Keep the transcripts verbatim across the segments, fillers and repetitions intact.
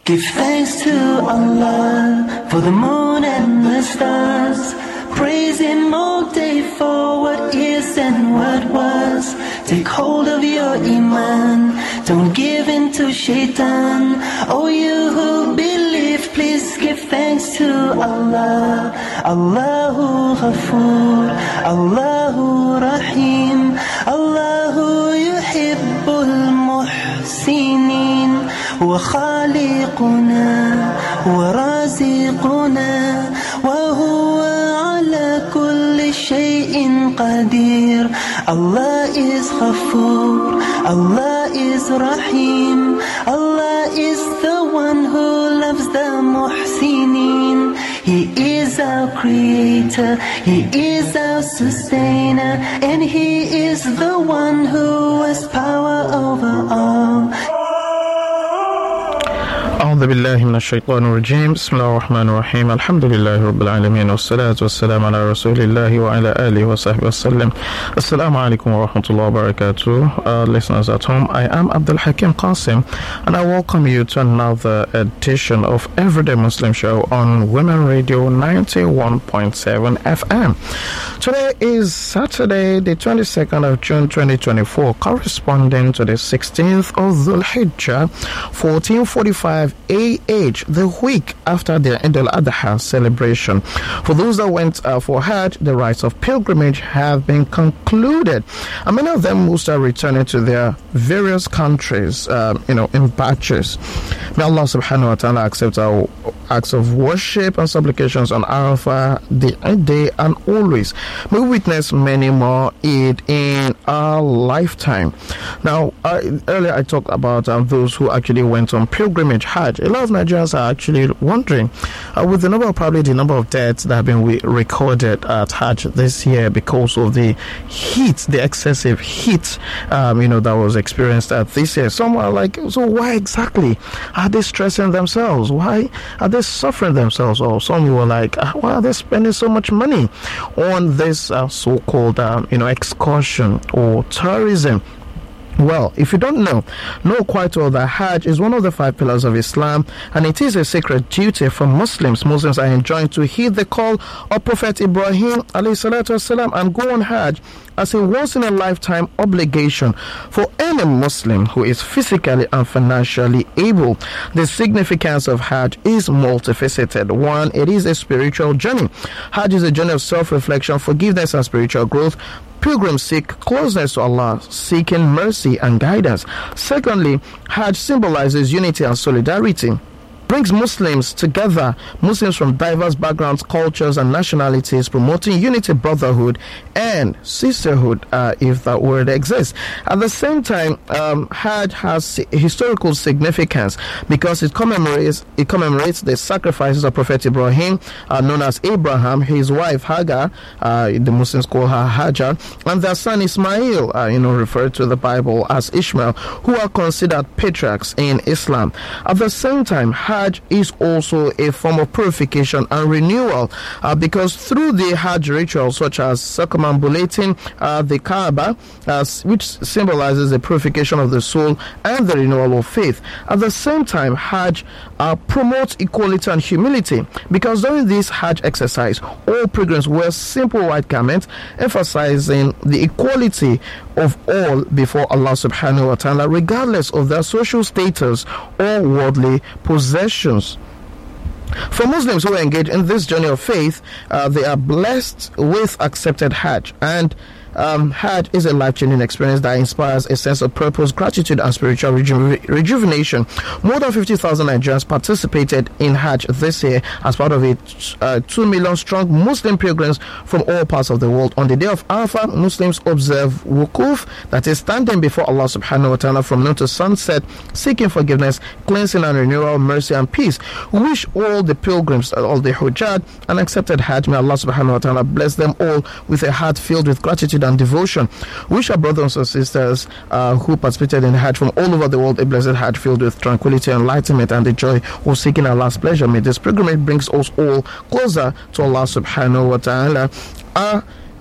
Give thanks to Allah for the moon and the stars. Praise Him all day for what is and what was. Take hold of your iman, don't give in to shaitan. Oh, you who believe, please give thanks to Allah. Allahu Ghafoor, Allahu Rahim, Allahu Yuhibbul Muhsinin. Wa khaliquna, wa raziquna, wa huwa ala kulli shay'in qadir. Allah is Ghafoor, Allah is Rahim, Allah is the one who loves the Muhsinin. He is our creator, He is our sustainer, and He is the one who has power over all. أعوذ بالله من الشيطان الرجيم بسم الله الرحمن الرحيم الحمد لله رب العالمين والصلاة والسلام على رسول الله وعلى آله وصحبه وسلم. Assalamu alaikum wa rahmatullahi wa barakatuh. Uh, listeners at home, I am Abdul Hakim Qasim, and I welcome you to another edition of Everyday Muslim Show on Women Radio ninety-one point seven F M. Today is Saturday, the twenty-second of June twenty twenty-four, corresponding to the sixteenth of Dhul Hijjah fourteen forty-five A H, the week after the Eid al-Adha celebration. For those that went uh, for Hajj, the rites of pilgrimage have been concluded, and many of them will start returning to their various countries, uh, you know, in batches. May Allah subhanahu wa ta'ala accept our acts of worship and supplications on Arafah, the Eid day, and always. May we witness many more Eid in our lifetime. Now, uh, earlier I talked about um, those who actually went on pilgrimage Hajj. A lot of Nigerians are actually wondering, uh, with the number of, probably the number of deaths that have been re- recorded at Hajj this year because of the heat, the excessive heat, um, you know, that was experienced at this year. Some are like, so why exactly are they stressing themselves? Why are they suffering themselves? Or some were like, why are they spending so much money on this uh, so-called, um, you know, excursion or tourism? Well, if you don't know, know quite well that Hajj is one of the five pillars of Islam, and it is a sacred duty for Muslims. Muslims are enjoined to heed the call of Prophet Ibrahim alayhi salatu wasalam and go on Hajj as a once-in-a-lifetime obligation for any Muslim who is physically and financially able. The significance of Hajj is multifaceted. One, it is a spiritual journey. Hajj is a journey of self-reflection, forgiveness, and spiritual growth. Pilgrims seek closeness to Allah, seeking mercy and guidance. Secondly, Hajj symbolizes unity and solidarity. Brings Muslims together, Muslims from diverse backgrounds, cultures, and nationalities, promoting unity, brotherhood, and sisterhood, uh, if that word exists. At the same time, um, Hajj has historical significance because it commemorates it commemorates the sacrifices of Prophet Ibrahim, uh, known as Abraham, his wife Hagar, uh, the Muslims call her Hajar, and their son Ismail, uh, you know, referred to the Bible as Ishmael, who are considered patriarchs in Islam. At the same time, Hajj Hajj is also a form of purification and renewal, uh, because through the Hajj rituals such as circumambulating uh, the Kaaba, uh, which symbolizes the purification of the soul and the renewal of faith. At the same time, Hajj uh, promotes equality and humility, because during this Hajj exercise, all pilgrims wear simple white garments, emphasizing the equality of all before Allah subhanahu wa ta'ala, regardless of their social status or worldly possessions. For Muslims who engage in this journey of faith, uh, they are blessed with accepted Hajj, and Um, Hajj is a life-changing experience that inspires a sense of purpose, gratitude, and spiritual reju- rejuvenation. More than fifty thousand Nigerians participated in Hajj this year as part of a uh, two million strong Muslim pilgrims from all parts of the world. On the day of Arafah, Muslims observe wukuf, that is standing before Allah subhanahu wa ta'ala from noon to sunset, seeking forgiveness, cleansing and renewal, mercy and peace. We wish all the pilgrims, all the Hujjaj, and accepted Hajj, may Allah subhanahu wa ta'ala bless them all with a heart filled with gratitude and devotion. Wish our brothers and sisters uh, who participated in Hajj from all over the world a blessed Hajj filled with tranquility, enlightenment, and the joy of seeking Allah's pleasure. May this pilgrimage brings us all closer to Allah subhanahu wa ta'ala. Uh,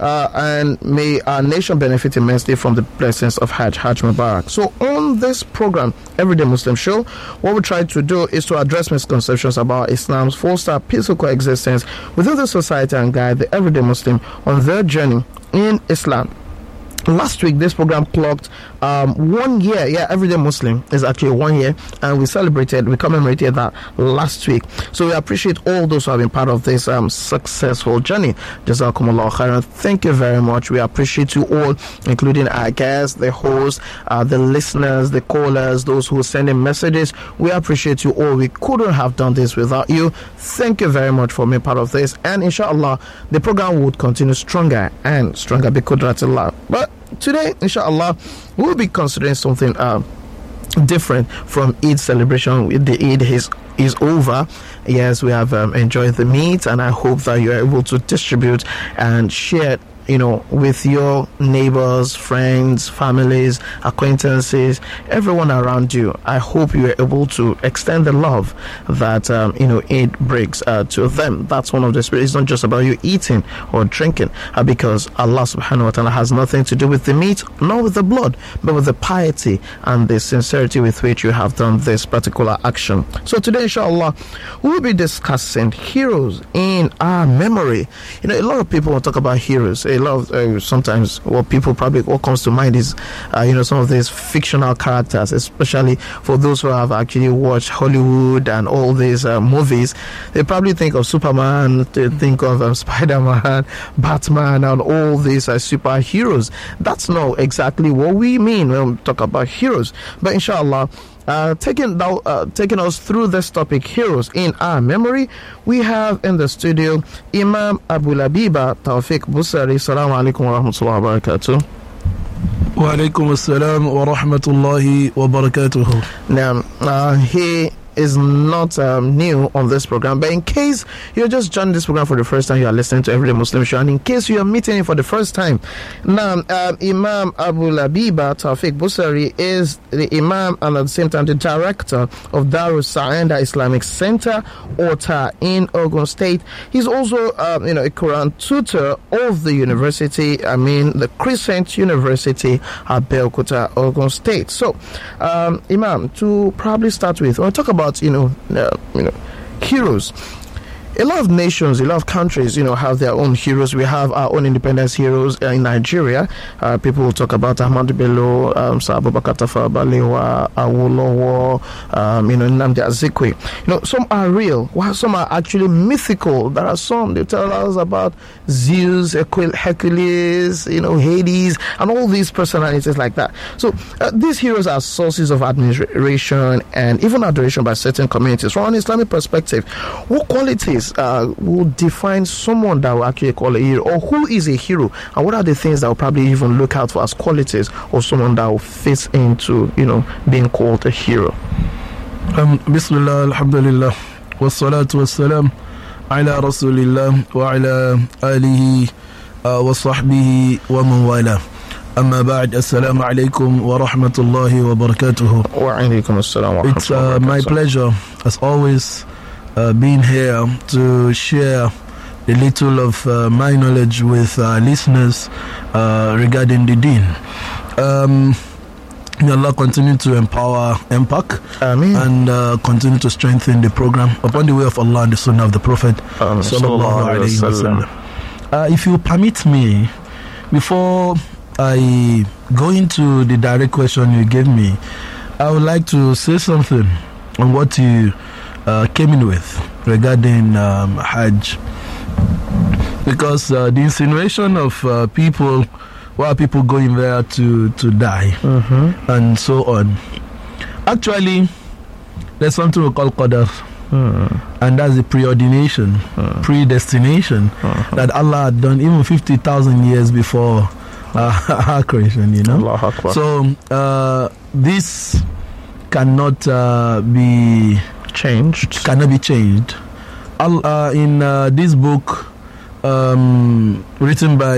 uh, and may our nation benefit immensely from the blessings of Hajj, Hajj Mubarak. So on this program, Everyday Muslim Show, what we try to do is to address misconceptions about Islam's foster peaceful coexistence within the society and guide the everyday Muslim on their journey in Islam. Last week, this program clocked um, one year. Yeah, Everyday Muslim is actually one year, and we celebrated, we commemorated that last week. So we appreciate all those who have been part of this um, successful journey. Jazakumullah khairan. Thank you very much. We appreciate you all, including our guests, the hosts, uh, the listeners, the callers, those who send in messages. We appreciate you all. We couldn't have done this without you. Thank you very much for being part of this. And inshallah, the program would continue stronger and stronger because Biqudratillah. But today, inshallah, we'll be considering something uh, different from Eid celebration. The Eid is is over. Yes, we have um, enjoyed the meat, and I hope that you are able to distribute and share, you know, with your neighbors, friends, families, acquaintances, everyone around you. I hope you are able to extend the love that, um, you know, it brings uh, to them. That's one of the spirits. It's not just about you eating or drinking, uh, because Allah subhanahu wa ta'ala has nothing to do with the meat, nor with the blood, but with the piety and the sincerity with which you have done this particular action. So today, inshallah, we'll be discussing heroes in our memory. You know, a lot of people will talk about heroes. A lot of uh, sometimes what people probably what comes to mind is uh, you know, some of these fictional characters, especially for those who have actually watched Hollywood and all these uh, movies. They probably think of Superman, they think of um, Spider-Man, Batman, and all these uh, superheroes. That's not exactly what we mean when we talk about heroes. But inshallah, Uh, taking, uh, taking us through this topic, heroes in our memory, we have in the studio Imam Abu Labiba Tawfiq Busari. Assalamu alaikum wa rahmatullahi wa barakatuh. Wa alaikum assalam wa rahmatullahi wa barakatuh. Now, uh, he is not um, new on this program, but in case you're just joining this program for the first time, you are listening to Everyday Muslim Show, and in case you are meeting him for the first time, now um, Imam Abu Labiba Tawfiq Busari is the Imam and at the same time the director of Darus Sa'anda Islamic Center, Ota, in Ogun State. He's also um, you know, a Quran tutor of the university, I mean the Crescent University at Belkota, Ogun State. So um, Imam, to probably start with, we'll talk about About, you know, uh, you know, heroes. A lot of nations, a lot of countries, you know, have their own heroes. We have our own independence heroes uh, in Nigeria. Uh, people will talk about Ahmadu Bello, um, Sir Abubakar Tafawa Balewa, Awolowo, um, you know, Nnamdi Azikiwe. You know, some are real, while some are actually mythical. There are some, they tell us about Zeus, Hercules, you know, Hades, and all these personalities like that. So uh, these heroes are sources of admiration and even adoration by certain communities. From an Islamic perspective, what qualities Uh, will define someone that will actually call a hero, or who is a hero, and what are the things that will probably even look out for as qualities of someone that will fit into, you know, being called a hero? Um, Bismillah, alhamdulillah, wassalatu wassalam ala rasulillah wa ala alihi uh, wa sahbihi wa man wala. Amma ba'd, assalamu alaikum wa rahmatullahi wa barakatuhu. Wa alaikum assalam wa rahmatullahi wa barakatuhu. It's uh, my pleasure, as always, Uh, being here to share a little of uh, my knowledge with our listeners uh, regarding the deen. Um, may Allah continue to empower M P A C Ameen. and uh, continue to strengthen the program upon the way of Allah and the Sunnah of the Prophet. Ameen. Sallallahu alayhi wa sallam. Uh, if you permit me, before I go into the direct question you gave me, I would like to say something on what you Uh, came in with regarding um, Hajj, because uh, the insinuation of uh, people, why are people going there to to die, mm-hmm. and so on. Actually, there's something we call qadar, mm. and that's the preordination, mm. predestination mm-hmm. that Allah had done even fifty thousand years before uh, our creation. You know, Allah Akbar. So uh, this cannot uh, be changed cannot be changed. Uh, in uh, this book um, written by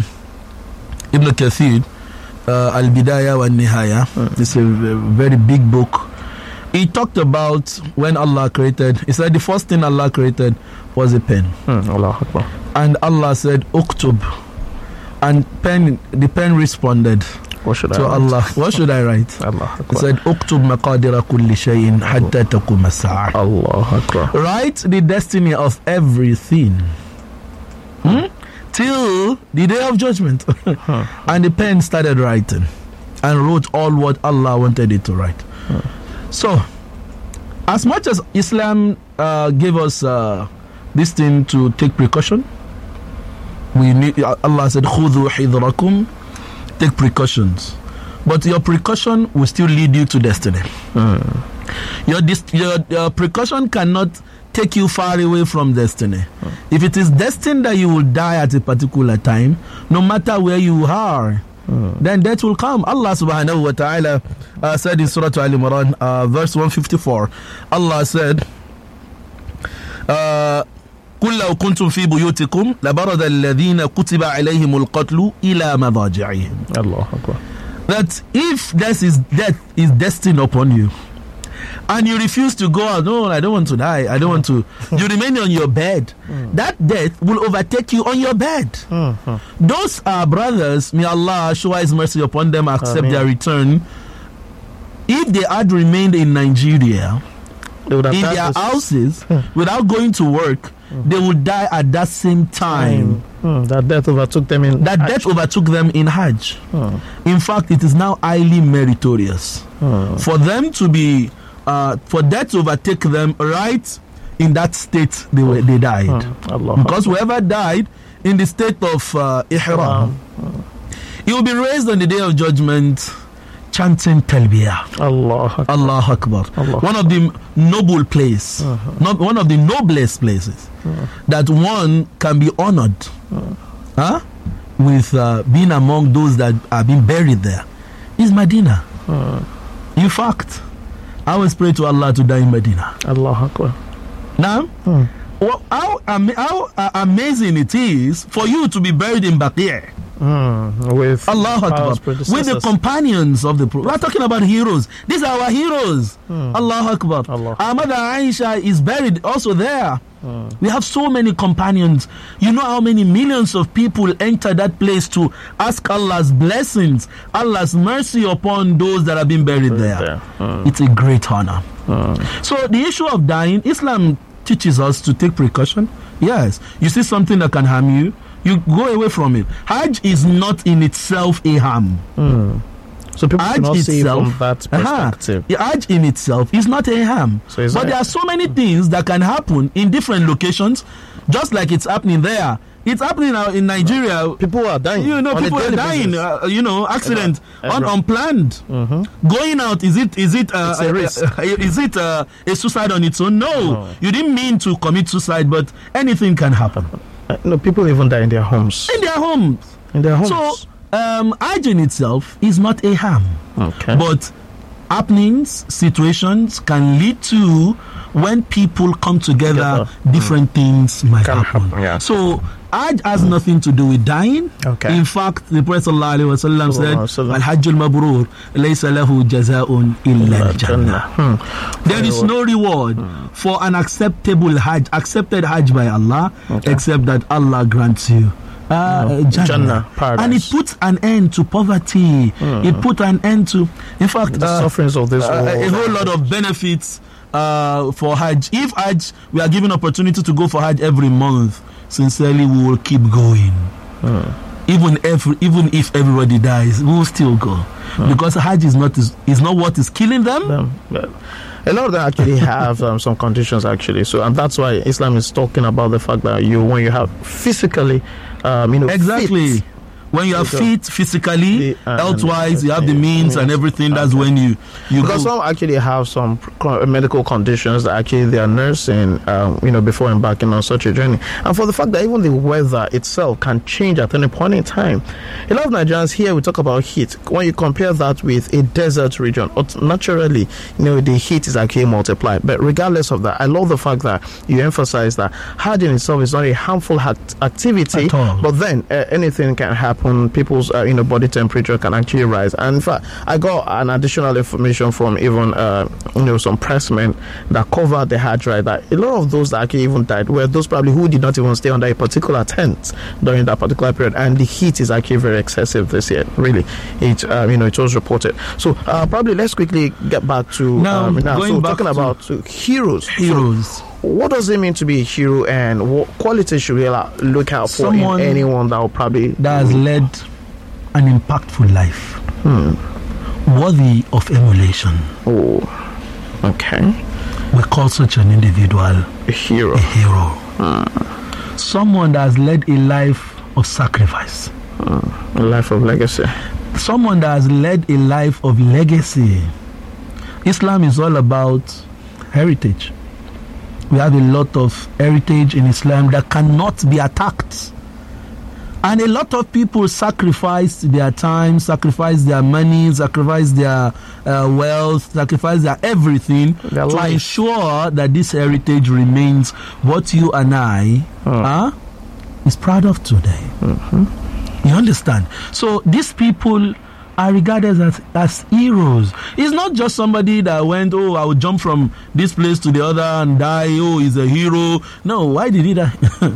Ibn Kathir, uh, Al-Bidayah wa Nihaya, mm. it's a very big book. He talked about when Allah created, he said the first thing Allah created was a pen. mm, Allah Akbar. And Allah said, Uktub, And pen, the pen responded What should to I Allah. What should I write? Allah He Akbar. said, "Uktub maqadira kulli shay'in hatta taqum as-sa'a." Allah Akbar. Write the destiny of everything hmm? till the day of judgment. Huh. And the pen started writing and wrote all what Allah wanted it to write. Huh. So, as much as Islam uh, gave us uh, this thing to take precaution, we need, Allah said, "Khudhu hidrakum," take precautions. But your precaution will still lead you to destiny. Mm. Your, dis- your your precaution cannot take you far away from destiny. Mm. If it is destined that you will die at a particular time, no matter where you are, mm. then death will come. Allah subhanahu wa ta'ala uh, said in Surah Al-Imran, uh, verse one fifty-four, Allah said, uh, قل لو كنتم في بيوتكم لبرز الذين كتب عليهم القتل إلى مضاجعهم. Allah Akbar. That if death is death is destined upon you, and you refuse to go out, no, I don't want to die, I don't want to, you remain on your bed, mm. that death will overtake you on your bed. Mm-hmm. Those are brothers, may Allah show His mercy upon them, accept Ameen. Their return. If they had remained in Nigeria, in their houses, without going to work, mm. they would die at that same time. Mm. That death overtook them in That Hajj. death overtook them in Hajj. Mm. In fact, it is now highly meritorious mm. for them to be, uh, for death to overtake them right in that state they were, they died. Mm. Allah. Because whoever died in the state of uh, ihram, mm. he will be raised on the day of judgment chanting talbiyah. Allah Akbar. Allah Akbar. Allah. One of the noble place, uh-huh. not one of the noblest places uh-huh. that one can be honored uh-huh. huh? with uh, being among those that are being buried there is Medina. Uh-huh. In fact, I always pray to Allah to die in Medina. Allah Akbar. Now, uh-huh. well, how, am- how uh, amazing it is for you to be buried in Baqi'. Mm, with Allah Akbar, with the companions of the Prophet. We are talking about heroes. These are our heroes. Mm. Allah Akbar. Allah. Our mother Aisha is buried also there. Mm. We have so many companions. You know how many millions of people enter that place to ask Allah's blessings, Allah's mercy upon those that have been buried there. there. Mm. It's a great honor. Mm. So the issue of dying, Islam teaches us to take precaution. Yes, you see something that can harm you, you go away from it. Hajj is not in itself a harm. Mm. So people Hajj cannot see itself, from that perspective. Uh-huh, Hajj in itself is not a harm. So but that, there are so many things that can happen in different locations, just like it's happening there. It's happening now in Nigeria. People are dying. You know, people are dying. Uh, you know, accident, un- unplanned. Mm-hmm. Going out, is it is it uh, a risk. Uh, is it uh, a suicide on its own? No. no, you didn't mean to commit suicide, but anything can happen. Uh, no, people even die in their homes. In their homes. In their homes. So, um, Hajj in itself is not a harm. Okay. But happenings, situations can lead to when people come together, together. different mm. things might can happen. happen yeah. So, Hajj has nothing to do with dying. Okay. In fact, the Prophet ﷺ said, Al-Hajj al-Mabrur laysa lahu jaza'un illa al-Jannah. Hmm. There is no reward hmm. for an acceptable Hajj, accepted Hajj by Allah, okay. except that Allah grants you Uh, no. Jannah. Jannah, and it puts an end to poverty. Mm. It put an end to, in fact, the uh, sufferings of this uh, world. A whole lot of benefits uh, for Hajj. If Hajj, we are given opportunity to go for Hajj every month, sincerely, we will keep going. Mm. Even if even if everybody dies, we will still go mm. because Hajj is not is, is not what is killing them. them but a lot of them actually have um, some conditions actually. So and that's why Islam is talking about the fact that you when you have physically, um, you know, exactly. fit, when you are fit physically, uh, health-wise, you have the means and everything. That's okay. when you you because go. some actually have some medical conditions that actually they are nursing, um, you know, before embarking on such a journey. And for the fact that even the weather itself can change at any point in time, a lot of Nigerians here we talk about heat. When you compare that with a desert region, naturally, you know, the heat is actually multiplied. But regardless of that, I love the fact that you emphasize that Hajj in itself is not a harmful act- activity, but then uh, anything can happen. happen, people's uh, you know body temperature can actually rise. And in fact, I got an additional information from even uh, you know some pressmen that covered the hard drive that a lot of those that actually even died were those probably who did not even stay under a particular tent during that particular period. And the heat is actually very excessive this year. Really, it uh, you know it was reported. So uh, probably let's quickly get back to now. Um, now. Going So back talking to about to heroes. heroes. So what does it mean to be a hero, and what qualities should we allow, look out for Someone in anyone that will probably that has led an impactful life, Hmm. worthy of emulation? Oh, okay, We call such an individual a hero. a hero. Someone that has led a life of sacrifice. A life of legacy. Someone that has led a life of legacy. Islam is all about heritage. We have a lot of heritage in Islam that cannot be attacked. And a lot of people sacrifice their time, sacrifice their money, sacrifice their uh, wealth, sacrifice their everything Their to life. ensure that this heritage remains what you and I Hmm. uh, is proud of today. You understand? So these people are regarded as, as heroes. It's not just somebody that went, oh, I will jump from this place to the other and die. Oh, he's a hero. No, why did he die?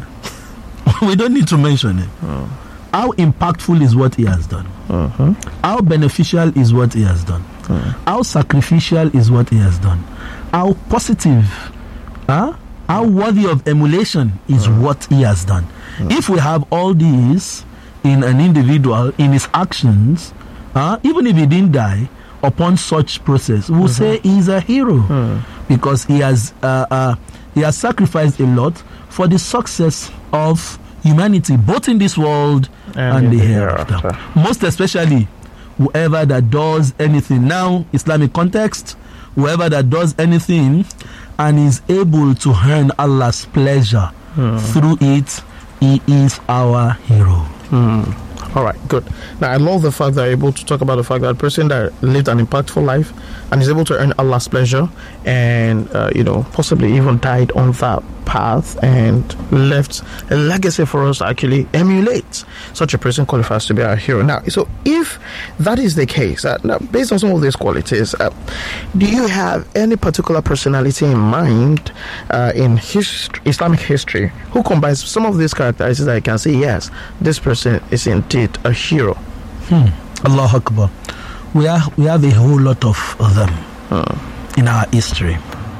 We don't need to mention it. How impactful is what he has done? Uh-huh. How beneficial is what he has done? How sacrificial is what he has done? How positive, huh? How worthy of emulation is what he has done? If we have all these in an individual, in his actions, huh? Even if he didn't die upon such process, we'll say he's a hero because he has uh, uh, he has sacrificed a lot for the success of humanity, both in this world and, And the in the hereafter. hereafter. Most especially, whoever that does anything now, Islamic context, whoever that does anything and is able to earn Allah's pleasure through it, he is our hero. All right, good. Now, I love the fact that you're able to talk about the fact that a person that lived an impactful life and is able to earn Allah's pleasure and, uh, you know, possibly even died on that path and left a legacy for us to actually emulate. Such a person qualifies to be our hero. Now, so if that is the case, uh, now, based on some of these qualities, uh, do you have any particular personality in mind uh, in hist- Islamic history who combines some of these characteristics that you can say, yes, this person is indeed a hero? Hmm. Allah Akbar. We are we have a whole lot of them in our history.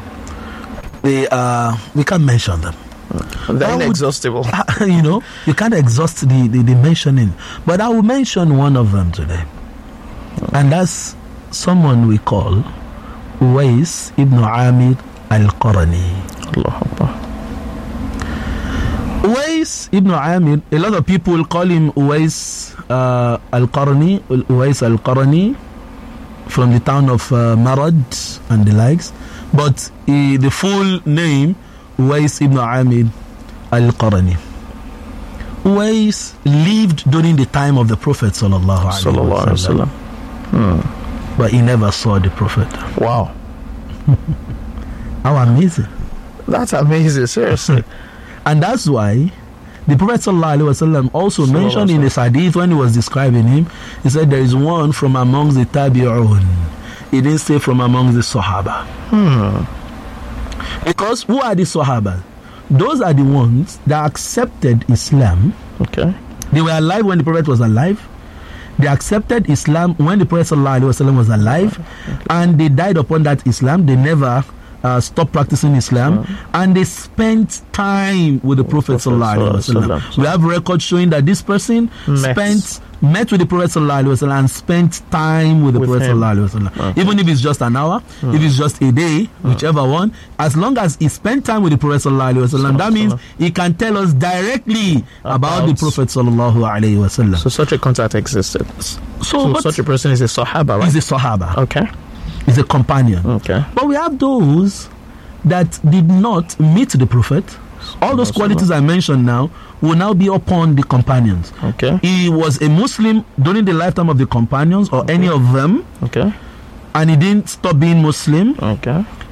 They uh we can't mention them. They're I would- inexhaustible. You know, you can't exhaust the, the, the mentioning. But I will mention one of them today. And that's someone we call Uwais ibn Amir al-Qarani. Allah Akbar. Uwais ibn Amir, a lot of people call him Uwais uh, al-Qarani, Uwais al-Qarani, from the town of uh, Marad and the likes. But uh, the full name, Uwais ibn Amir al-Qarani. Uwais lived during the time of the Prophet sallallahu Sallallahu alaihi Alaihi wasallam, Wasallam. but he never saw the Prophet. Wow. How amazing! That's amazing, seriously. And that's why the Prophet sallallahu alaihi wasallam also Sallallahu mentioned in his hadith when he was describing him, he said there is one from amongst the tabi'un. He didn't say from amongst the Sahaba. Hmm. Because who are the Sahaba? Those are the ones that accepted Islam. Okay. They were alive when the Prophet was alive. They accepted Islam when the Prophet sallallahu alaihi wasallam was alive, and they died upon that Islam. They never uh, stopped practicing Islam, and they spent time with the Prophet Prophet sallallahu alaihi sallallahu wasallam. We have records showing that this person Met. spent met with the Prophet sallallahu alaihi wasallam and spent time with the With Prophet him. sallallahu alaihi wasallam. Okay. Even if it's just an hour, if it's just a day, whichever one, as long as he spent time with the Prophet sallallahu alaihi wasallam, that means he can tell us directly about, About- the Prophet sallallahu alaihi wasallam. So such a contact existed. So, So but such a person is a Sahaba, right? he's a Sahaba, Okay. he's a companion. Okay. But we have those that did not meet the Prophet. All those qualities I mentioned now will now be upon the companions. Okay. He was a Muslim during the lifetime of the companions or any of them, Okay. and he didn't stop being Muslim. Okay.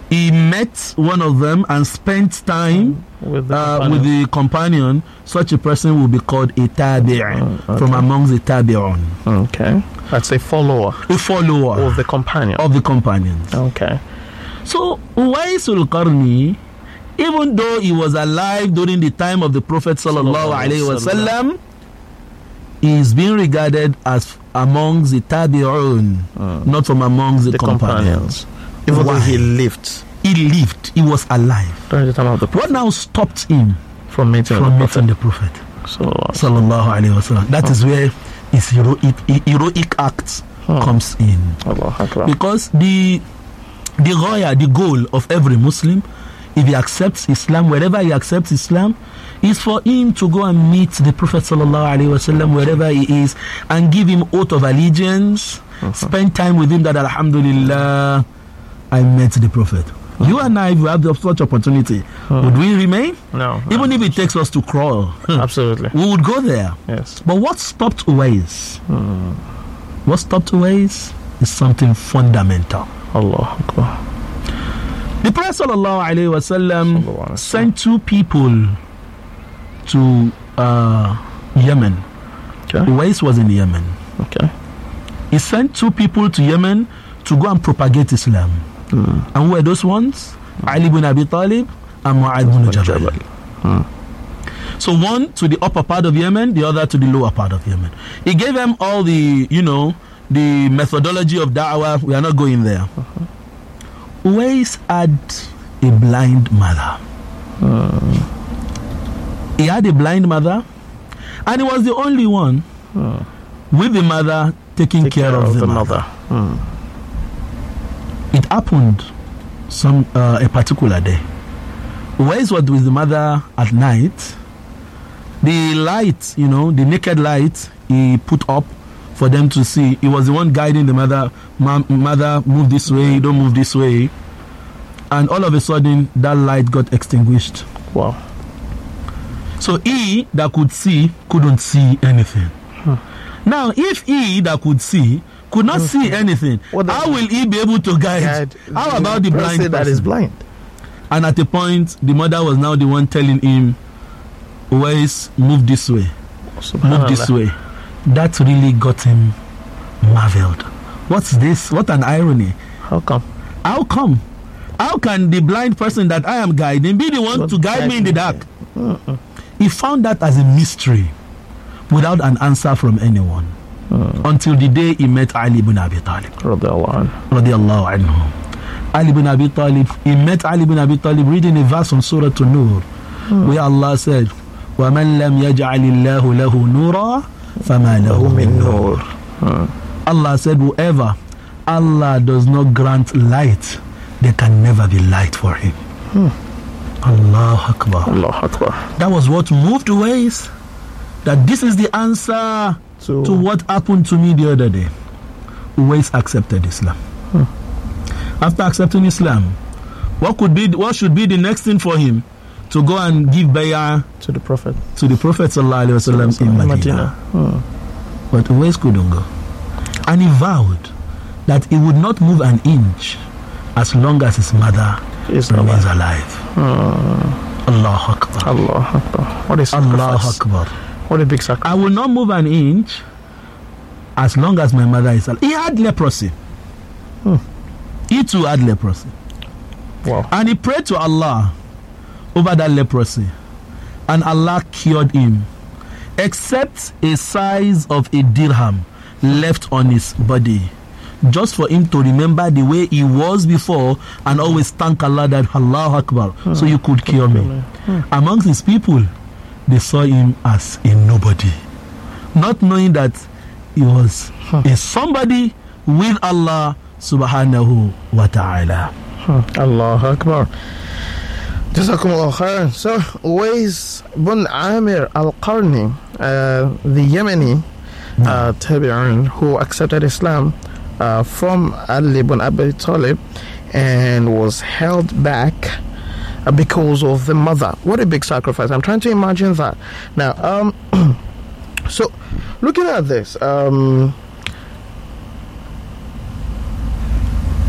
he met one of them and spent time with the, uh, with the companion, such a person will be called a tabi'un, Oh, okay. from amongst the tabi'un. Okay. That's a follower A follower of the companion. of the companions. Okay. So Uwaisul Qarni, even though he was alive during the time of the Prophet sallallahu alaihi wasallam, he is being regarded as amongst the tabi'un, Uh, not from amongst the, the companions. companions. Even Why? though he lived He lived, he was alive. during the time of the Prophet What now stopped him from meeting from the meeting Prophet. the Prophet So, sallallahu alaihi wasallam? That is where his heroic, heroic act Hmm. comes in. Allah Akbar. Because the the ghaya, the goal of every Muslim, if he accepts Islam, wherever he accepts Islam, is for him to go and meet the Prophet sallallahu alaihi wasallam wherever he is and give him oath of allegiance, Uh-huh. spend time with him that alhamdulillah, I met the Prophet. You and I, if we have the such opportunity, would we remain? No. no. Even if it takes us to crawl, Absolutely. we would go there. Yes. But what stopped Uwais? What stopped Uwais is something fundamental. Allah Akbar. The Prophet sallallahu alaihi wasallam Sallallahu alaihi sent two people to uh, Yemen. Okay. Uwais was in Yemen. Okay. He sent two people to Yemen to go and propagate Islam. And who were those ones? Ali ibn Abi Talib and Mu'adh ibn Jabal. So one to the upper part of Yemen, the other to the lower part of Yemen. He gave them all the, you know, the methodology of da'wah. We are not going there. Uwais had a blind mother. He had a blind mother, and he was the only one with the mother taking Take care, of, the, mother. mother. It happened some uh, a particular day. Uwais was with the mother at night. The light, you know, the naked light he put up for them to see. He was the one guiding the mother. "Ma- Mother, move this way, don't move this way." And all of a sudden, that light got extinguished. Wow. So he that could see couldn't see anything. Now, if he that could see could not see anything, What the- how will he be able to guide? Guide How about the blind person that is person? blind? And at a point, the mother was now the one telling him, "Uwais, move this way, move this Subhanallah. way." That really got him marveled. What's this? What an irony. How come? How come? How can the blind person that I am guiding be the one What to guide me in the guide dark? He found that as a mystery without an answer from anyone until the day he met Ali ibn Abi Talib. Radiallahu anhu. Radiallahu anhu. Ali ibn Abi Talib, he met Ali ibn Abi Talib reading a verse from Surah An-Nur where Allah said, وَمَنْ لَمْ يَجْعَلِ اللَّهُ لَهُ نُورًا فَمَا لَهُ مِن نُور. Allah said, whoever Allah does not grant light, there can never be light for him. Allah Akbar. Allah Akbar. That was what moved Uwais. That this is the answer So, to what happened to me the other day. Uwais accepted Islam. After accepting Islam, what could be, what should be the next thing for him? To go and give bay'ah to the Prophet to the Prophet sallallahu alaihi wasallam in Medina. But Uwais couldn't go, and he vowed that he would not move an inch as long as his mother Is remains alive. alive. Allah Akbar. Allah Akbar. What is Allah sacrifice? Akbar. What a big sacrifice. I will not move an inch as long as my mother is alive. He had leprosy. He too had leprosy. Wow. And he prayed to Allah over that leprosy. And Allah cured him. Except a size of a dirham left on his body. Just for him to remember the way he was before and always thank Allah that Allah Akbar. So you could cure me. Amongst his people, they saw him as a nobody. Not knowing that he was a somebody with Allah subhanahu wa ta'ala. Allah Akbar. Jazakumullah khairan. So, Uwais ibn Amir al-Qarni, uh, the Yemeni uh, tabi'un who accepted Islam uh, from Ali ibn Abi Talib and was held back uh, because of the mother. What a big sacrifice. I'm trying to imagine that. Now, um, so, looking at this, um,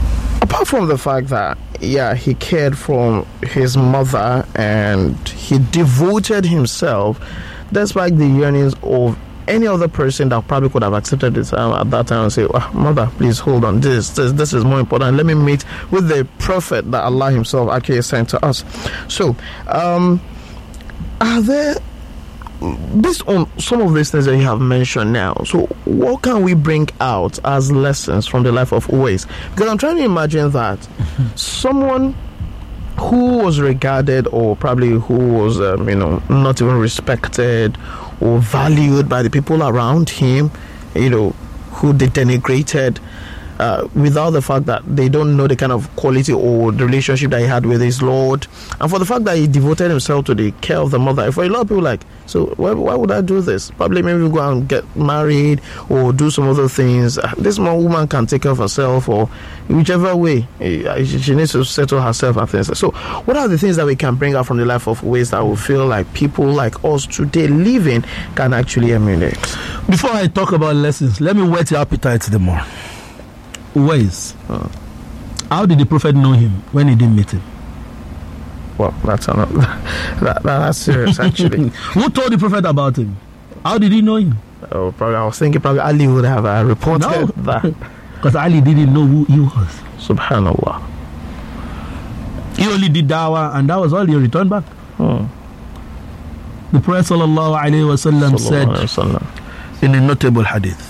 apart from the fact that, yeah, he cared for his mother and he devoted himself, despite the yearnings of any other person that probably could have accepted it um, at that time and say, oh, mother, please hold on, this, this this is more important. Let me meet with the prophet that Allah himself actually sent to us. So, um, are there, based on some of these things that you have mentioned now, so what can we bring out as lessons from the life of Uwais? Because I'm trying to imagine that someone who was regarded, or probably who was, um, you know, not even respected or valued by the people around him, you know, who they denigrated, uh, without the fact that they don't know the kind of quality or the relationship that he had with his Lord, and for the fact that he devoted himself to the care of the mother. For a lot of people, like, so why, why would I do this? Probably maybe go and get married or do some other things. This woman can take care of herself, or whichever way she needs to settle herself and things. So what are the things that we can bring out from the life of Uwais that we feel like people like us today living can actually emulate? Before I talk about lessons, let me whet your appetite the more. Uwais, uh, how did the prophet know him when he didn't meet him? Well, that's another, that, that's serious, actually. Who told the prophet about him? How did he know him? Oh, probably I was thinking probably Ali would have uh, reported no. that. Because Ali didn't know who he was. Subhanallah. He only did dawah, and that was all. He returned back. Hmm. The Prophet sallallahu alaihi wasallam said wasallam. in a notable hadith.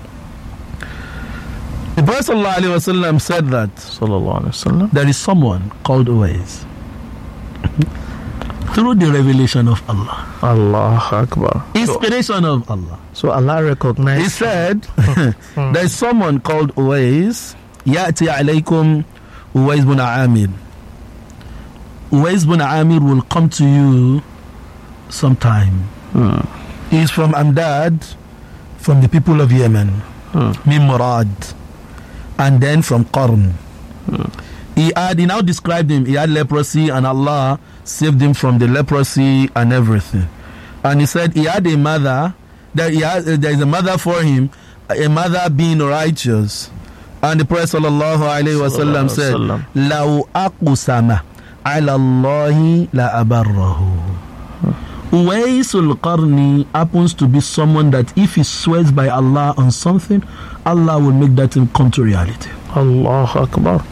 The Prophet sallallahu alaihi wasallam said that sallallahu alaihi wasallam, there is someone called Uwais through the revelation of Allah. Allah Akbar. Inspiration so, of Allah. So Allah recognized. He said, there is someone called Uwais. Ya'ti alaykum Uwais bin Amir. Uwais bin Amir will come to you sometime. Hmm. He is from Amdad, from the people of Yemen. Hmm. Min Murad. And then from Qarn. Hmm. He had, he now described him. He had leprosy, and Allah saved him from the leprosy and everything. And he said he had a mother, that he had, there is a mother for him, a mother being righteous. And the Prophet sallallahu alaihi wasallam said, "Lau aqsama ala Allahi la abarrahu." Uwais al-Qarni happens to be someone that if he swears by Allah on something, Allah will make that thing come to reality. Allah Akbar.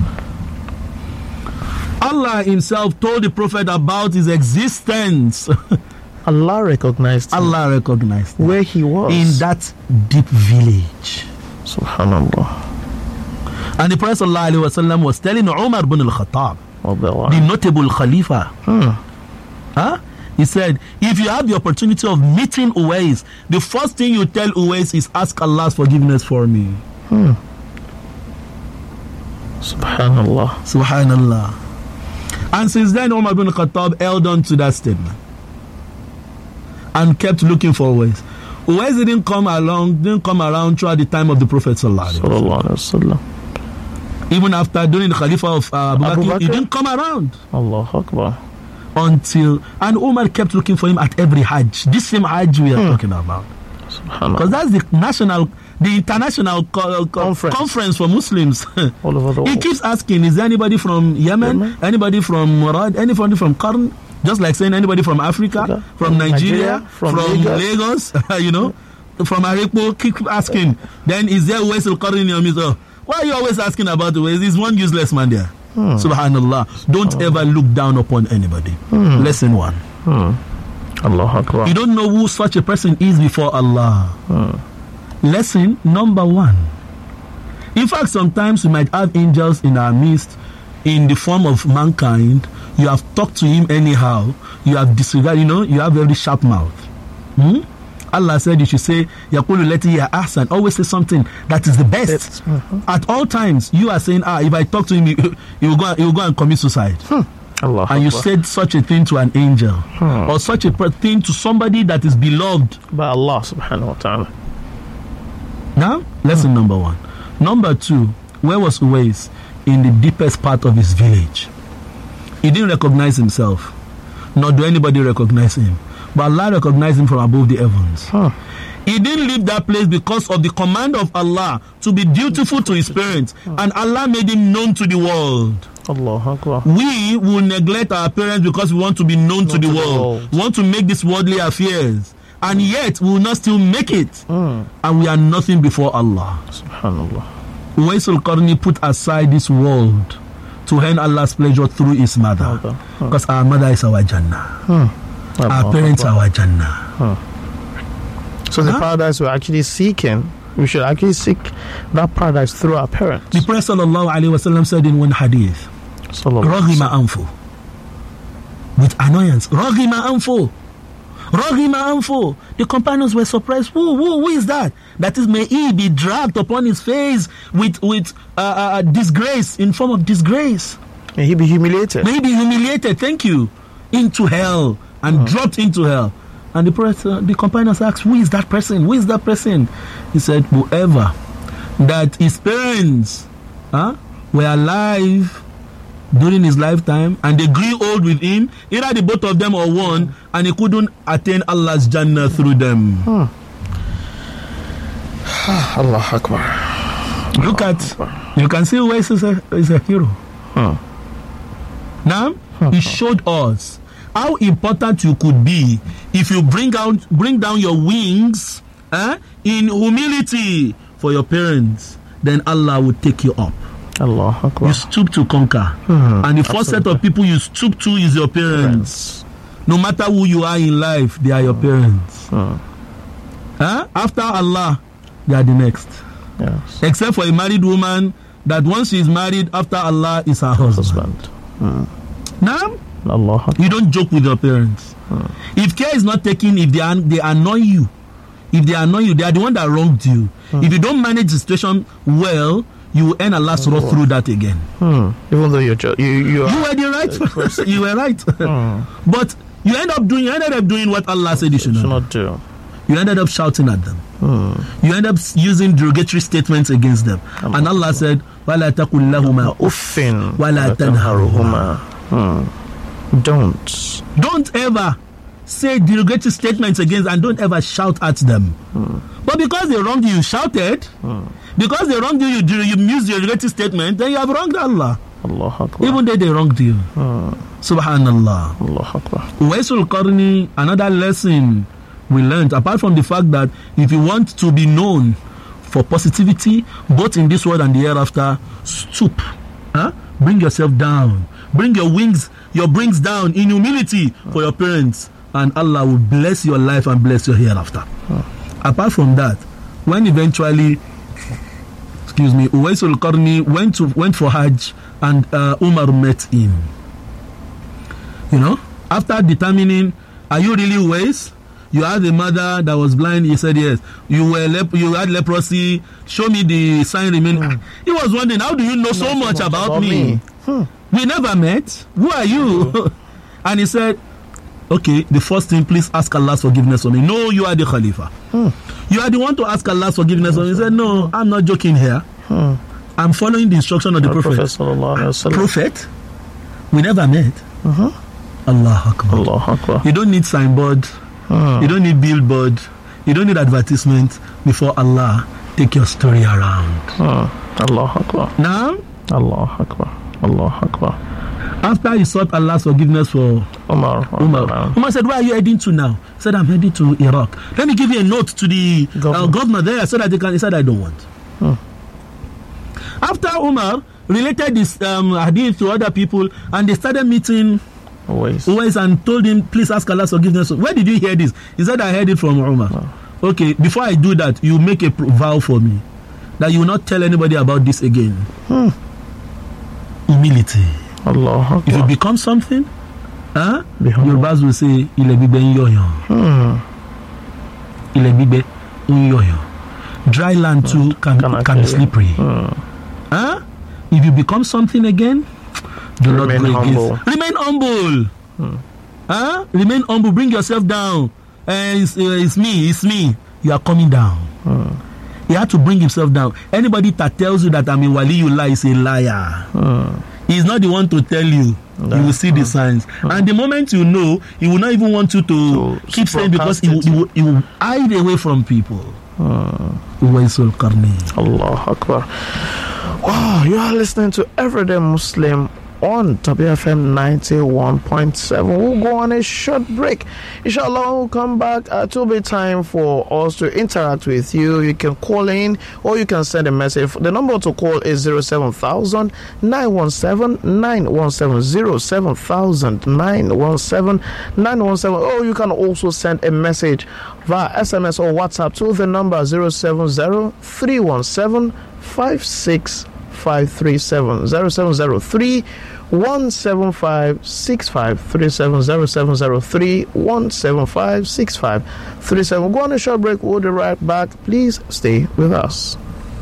Allah himself told the Prophet about his existence. Allah recognized him. Allah recognized him. Where he was. In that deep village. Subhanallah. And the Prophet ﷺ was telling Umar bin al-Khattab, the notable Khalifa, hmm. huh? He said, if you have the opportunity of meeting Uwais, the first thing you tell Uwais is ask Allah's forgiveness for me. Hmm. Subhanallah. Subhanallah. And since then, Umar bin Khattab held on to that statement and kept looking for Uwais. Uwais didn't come along, didn't come around throughout the time of the Prophet sallallahu alaihi wasallam. Even after during the Khalifa of uh, Abu, Abu Bakr, Bakr, he didn't come around. Allah Akbar. Until, and Umar kept looking for him at every Hajj. This same Hajj we are hmm. talking about. Because that's the national, the international co- co- conference. conference for Muslims. All over the world. He keeps asking, is there anybody from Yemen? Yemen? Anybody from Murad? Anybody from Qarn? Just like saying anybody from Africa, yeah. from, from Nigeria, Nigeria, from, from Lagos, Lagos you know, from Arepo, keep asking. Then is there Uwais al-Qarni in your midst? Oh, why are you always asking about Uwais? There's one useless man there. Hmm. Subhanallah. Don't hmm. ever look down upon anybody. Hmm. Lesson one. Hmm. Allah Akbar. You don't know who such a person is before Allah. Hmm. Lesson number one. In fact, sometimes we might have angels in our midst in the form of mankind. You have talked to him anyhow. You have disregarded, you know, you have a very sharp mouth. Hmm? Allah said you should say, Yaqulu lati ya ahsan. Always say something that is the best. Mm-hmm. At all times, you are saying, ah, if I talk to him, he, he, will, go, he will go and commit suicide. Hmm. Allah and you Allah. Said such a thing to an angel. Hmm. Or such a thing to somebody that is beloved by Allah subhanahu wa ta'ala. Now, lesson hmm. number one. Number two, where was Uwais? In the deepest part of his village. He didn't recognize himself, nor do anybody recognize him. but Allah recognized him from above the heavens. Huh. He didn't leave that place because of the command of Allah to be dutiful to his parents, and Allah made him known to the world. Allah Akbar. We will neglect our parents because we want to be known to the, to the world. world. We want to make these worldly affairs, and yet we will not still make it, Mm. and we are nothing before Allah. Subhanallah. Uwais al-Qarni put aside this world to earn Allah's pleasure through his mother, Mother. Huh. because our mother is our Jannah. Hmm. Our Allah parents Akbar. are our Jannah. So the Huh? paradise we're actually seeking, we should actually seek that paradise through our parents. The Prophet sallallahu alaihi wasallam said in one hadith, Sallallahu Raghima anfu. With annoyance. Raghima anfu. Raghima anfu. The companions were surprised. Who, who, who is that? That is, may he be dragged upon his face with, with uh, uh, disgrace, in form of disgrace. May he be humiliated. May he be humiliated, thank you, into hell and dropped into hell. And the Prophet, uh, the companions asked, who is that person? Who is that person? He said, whoever that his parents huh, were alive during his lifetime and they grew old with him, either the both of them or one, and he couldn't attain Allah's Jannah through them. Hmm. Allah Akbar. Look at, you can see Uwais is a, is a hero. Hmm. Now, he showed us how important you could be if you bring out, bring down your wings eh, in humility for your parents. Then Allah will take you up. Allah Akbar. You stoop to conquer, Hmm, and the first set absolutely. of people you stoop to is your parents. No matter who you are in life, they are your parents. Hmm. Huh? After Allah, they are the next. Yes. Except for a married woman, that once she is married, after Allah is her husband. Husband. Hmm. Now, Allah Akbar. you don't joke with your parents. If care is not taken, if they an- they annoy you, if they annoy you, they are the one that wronged you. If you don't manage the situation well, you will earn Allah's wrath through that again. Hmm. Even though you're ju- you you You are were the right person. You were right. Hmm. But you end up doing you ended up doing what Allah said you should should not. not do. You ended up shouting at them. Hmm. You end up using derogatory statements against them. And Allah said, وَلَا تَقُلْ لَهُمَا Uffin وَلَا تَنْهَرُهُمَا. Hmm. Don't. Don't ever say derogatory statements against and don't ever shout at them. But because they wronged you, you shouted. Because they wronged you, you, do- you used derogatory statement, then you have wronged Allah. Allah Akbar. Even though they wronged you. Hmm. Subhanallah. Allah Akbar. Uwais al-Qarni, another lesson we learned, apart from the fact that if you want to be known for positivity, both in this world and the hereafter, stoop. Huh? Bring yourself down. Bring your wings, your wings down in humility for your parents, and Allah will bless your life and bless your hereafter. Apart from that, when eventually, excuse me, Uwais al-Qarni went to went for Hajj, and uh, Umar met him. You know, after determining, are you really Uwais? You had a mother that was blind. He said yes. You were lep- you had leprosy. Show me the sign remain. He was wondering, how do you know so much about, about me? me. Hmm. We never met. Who are you? And he said, okay, the first thing, please ask Allah's forgiveness for me. No, you are the Khalifa. Hmm. You are the one to ask Allah's forgiveness for me. He said, no, I'm not joking here. Hmm. I'm following the instruction of the Our Prophet. Prophet sallallahu alaihi wasallam. Prophet? We never met. Uh-huh. Allah Akbar. Allah Akbar. You don't need signboard. Hmm. You don't need billboard. You don't need advertisement before Allah take your story around. Hmm. Allah Akbar. Now, Allah Akbar. Allah Akbar. after he sought Allah's forgiveness for Umar. Umar, Umar said, where are you heading to now? He said, I'm heading to Iraq. Let me give you a note to the governor, uh, governor there so that they can. He said, I don't want. Hmm. After Umar related this um, hadith to other people, and they started meeting Always. Uwais and told him, please ask Allah's forgiveness. Where did you hear this? He said, I heard it from Umar. Oh. Okay, before I do that, you make a vow for me that you will not tell anybody about this again. Hmm. Humility. Allah If you Akbar. become something, huh? Be humble. Yorubas will say, Ilẹ̀ gbígbẹ ń yọ̀yàn. Hmm. Ilẹ̀ gbígbẹ ń yọ̀yàn. Dry land too can, Can can, be actually- slippery. Hmm. Huh? If you become something again, do not Remain go against. humble. Remain humble. Hmm. Huh? Remain humble. Bring yourself down. Uh, it's, uh, it's me. It's me. You are coming down. Hmm. He had to bring himself down. Anybody that tells you that I'm a waliullah is a liar. Hmm. He's not the one to tell you. No. You will see the signs. Mm. And the moment you know, he will not even want you to, to keep saying, because he will, he, will, he will hide away from people. Uwaisul Qarni. Allah Akbar. Wow, you are listening to Everyday Muslim on W F M ninety-one point seven. We'll go on a short break. Inshallah, we'll come back. Uh, it will be time for us to interact with you. You can call in or you can send a message. The number to call is zero seven thousand nine one seven nine one seven, zero seven thousand nine one seven nine one seven. Or you can also send a message via S M S or WhatsApp to the number zero seven zero three one seven five six five three seven, zero seven zero three one seven five six five three seven, zero seven zero three one seven five six five three seven. We'll go on a short break. We'll be right back. Please stay with us.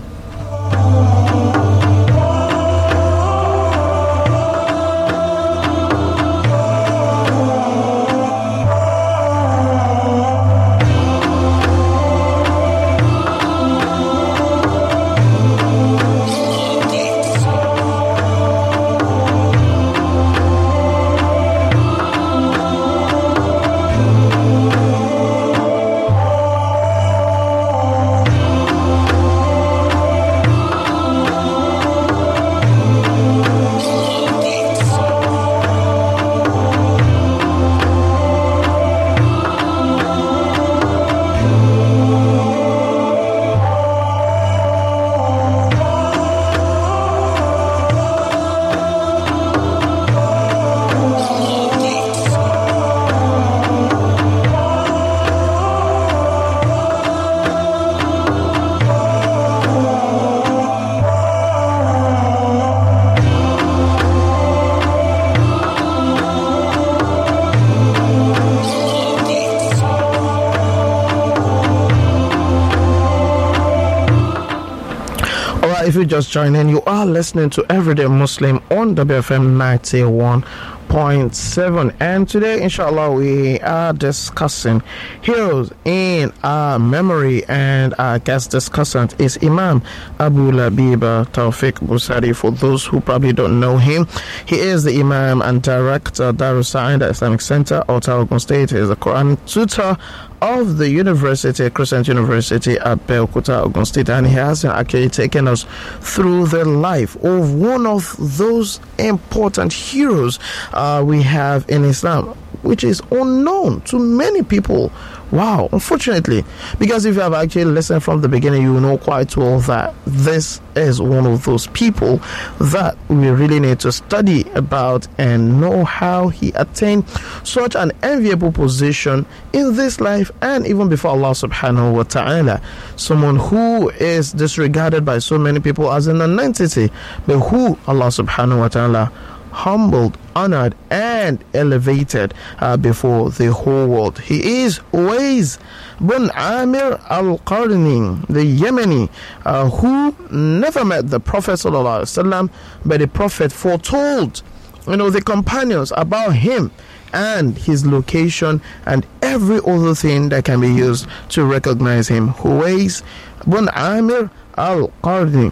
If you just joined in, you are listening to Everyday Muslim on W F M ninety-one point seven, and today, inshallah, we are discussing heroes in our memory, and our guest discussant is Imam Abu Labiba Tawfiq Busari. For those who probably don't know him, he is the Imam and Director Darus Sa'ida Islamic Center, Ota Ogun State. He is the Quran tutor of the University, Crescent University at Belkuta, Ogun State, and he has actually taken us through the life of one of those important heroes uh, we have in Islam, which is unknown to many people. Wow, unfortunately, because if you have actually listened from the beginning, you will know quite well that this is one of those people that we really need to study about and know how he attained such an enviable position in this life and even before Allah subhanahu wa ta'ala. Someone who is disregarded by so many people as an nonentity, but who Allah subhanahu wa ta'ala humbled, honored, and elevated uh, before the whole world. He is Uwais bin Amir al-Qarni, the Yemeni, uh, who never met the Prophet sallallahu alaihi wasallam, but the Prophet foretold, you know, the companions about him and his location and every other thing that can be used to recognize him. Uwais bin Amir al-Qarni.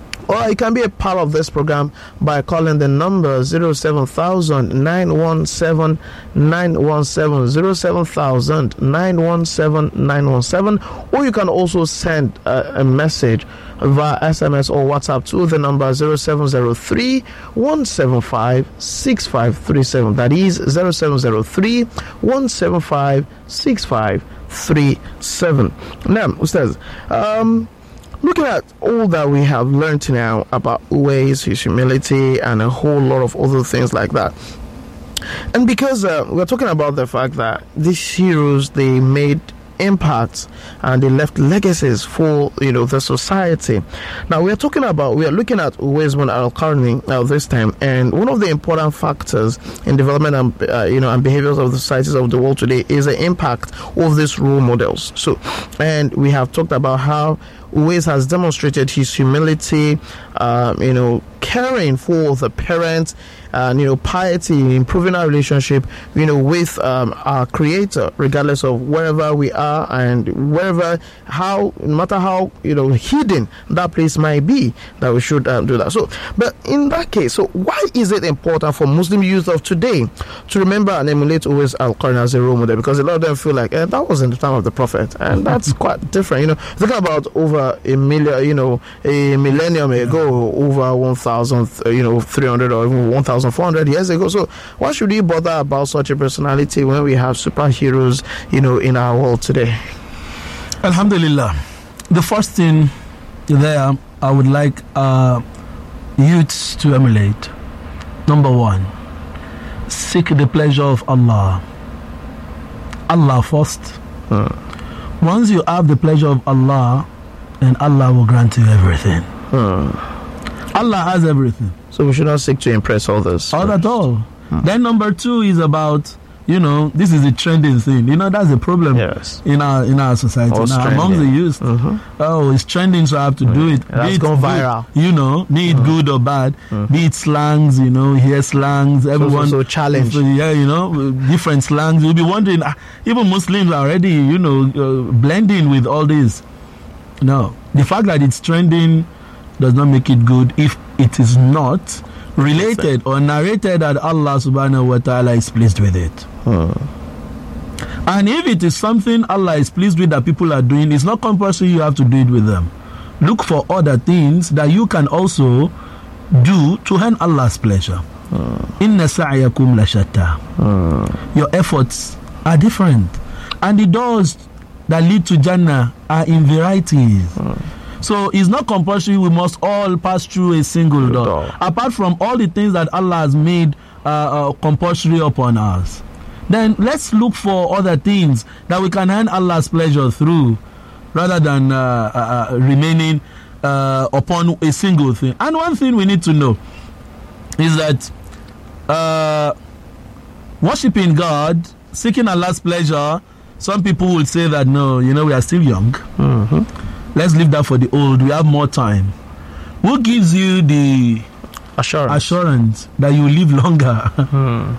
Or you can be a part of this program by calling the number zero seven thousand nine one seven nine one seven, zero seven thousand nine one seven nine one seven, or you can also send a, a message via S M S or WhatsApp to the number zero seven zero three one seven five six five three seven. That is zero seven zero three one seven five six five three seven. Now, Ustaz, um, looking at all that we have learned now about Uwais, his humility, and a whole lot of other things like that, and because uh, we're talking about the fact that these heroes, they made impacts and they left legacies for, you know, the society. Now we're talking about, we are looking at Uwais bin al-Qarni now this time, and one of the important factors in development and uh, you know and behaviors of the societies of the world today is the impact of these role models. So, and we have talked about how Uwais has demonstrated his humility, um, you know, caring for the parents, and, you know, piety, improving our relationship, you know, with um, our Creator, regardless of wherever we are and wherever, how, no matter how, you know, hidden that place might be, that we should um, do that. So, but in that case, so why is it important for Muslim youth of today to remember and emulate Uwais Al-Qarni as a role model? Because a lot of them feel like, eh, that was in the time of the Prophet, and that's quite different. You know, thinking about over a million, you know, a millennium ago, over one thousand, you know, three hundred or even one thousand four hundred years ago. So why should we bother about such a personality when we have superheroes, you know, in our world today? Alhamdulillah. The first thing there I would like uh, youths to emulate. Number one, seek the pleasure of Allah. Allah first. Hmm. Once you have the pleasure of Allah, then Allah will grant you everything. Hmm. Allah has everything. So we should not seek to impress others. Not at all. Hmm. Then number two is about, you know, this is a trending thing. You know, that's a problem yes. in our in our society now, among the youth. Mm-hmm. Oh, it's trending, so I have to mm-hmm. do it. That's it gone viral. Good, you know, be it mm-hmm. good or bad, mm-hmm. be it slangs, you know, hear slangs, everyone. So, so, so challenge. So, yeah, you know, different slangs. You'll be wondering, ah, even Muslims are already, you know, uh, blending with all this. No, the fact that it's trending does not make it good if it is not related or narrated that Allah subhanahu wa ta'ala is pleased with it. Hmm. And if it is something Allah is pleased with that people are doing, it's not compulsory you have to do it with them. Look for other things that you can also do to earn Allah's pleasure. Inna sa'yakum la shatta. Your efforts are different, and the doors that lead to Jannah are in varieties. Hmm. So it's not compulsory we must all pass through a single door, door. Apart from all the things that Allah has made uh, uh, compulsory upon us. Then let's look for other things that we can earn Allah's pleasure through, rather than uh, uh, remaining uh, upon a single thing. And one thing we need to know is that uh, worshiping God, seeking Allah's pleasure, some people will say that no, you know, we are still young. Mm-hmm. Let's leave that for the old. We have more time. Who gives you the assurance, assurance that you live longer? Hmm.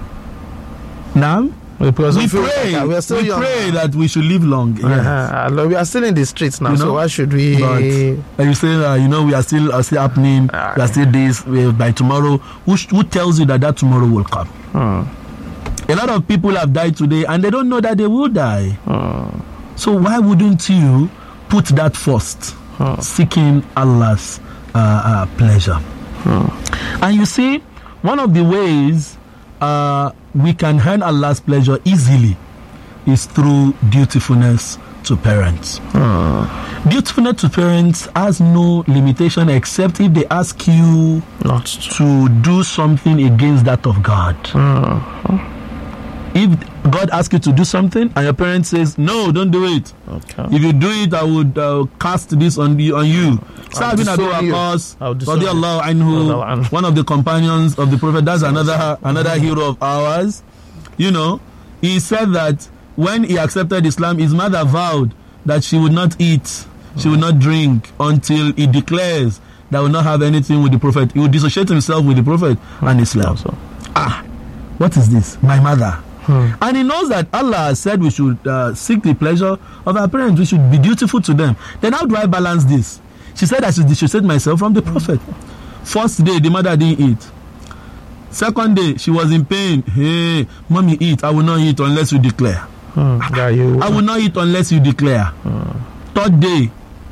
Now, because we we pray, like we, are still we young. pray that we should live long. Yes. Uh-huh. We are still in the streets now, you know? So why should we? But you say, uh, you know, we are still, are still happening. Uh, we are still this. We, by tomorrow, who, who tells you that that tomorrow will come? Hmm. A lot of people have died today, and they don't know that they will die. Hmm. So why wouldn't you put that first, huh. seeking Allah's uh, uh, pleasure? Huh. And you see, one of the ways uh, we can earn Allah's pleasure easily is through dutifulness to parents. Huh. Dutifulness to parents has no limitation except if they ask you not to do something against that of God. Huh. If God asks you to do something and your parent says, no, don't do it. Okay. If you do it, I would uh, cast this on you. On you. Sa'd bin Abi Waqqas, radiallahu anhu, one of the companions of the Prophet, that's another another hero of ours. You know, he said that when he accepted Islam, his mother vowed that she would not eat, she would not drink until he declares that will not have anything with the Prophet. He would dissociate himself with the Prophet and Islam. Ah, what is this? My mother. Hmm. And he knows that Allah has said we should uh, seek the pleasure of our parents. We should be dutiful to them. Then how do I balance this? She said I should dissociate myself from the Prophet. First day, the mother didn't eat. Second day, she was in pain. Hey, mommy, eat. I will not eat unless you declare. Hmm. Yeah, you... I will not eat unless you declare. Hmm. Third day,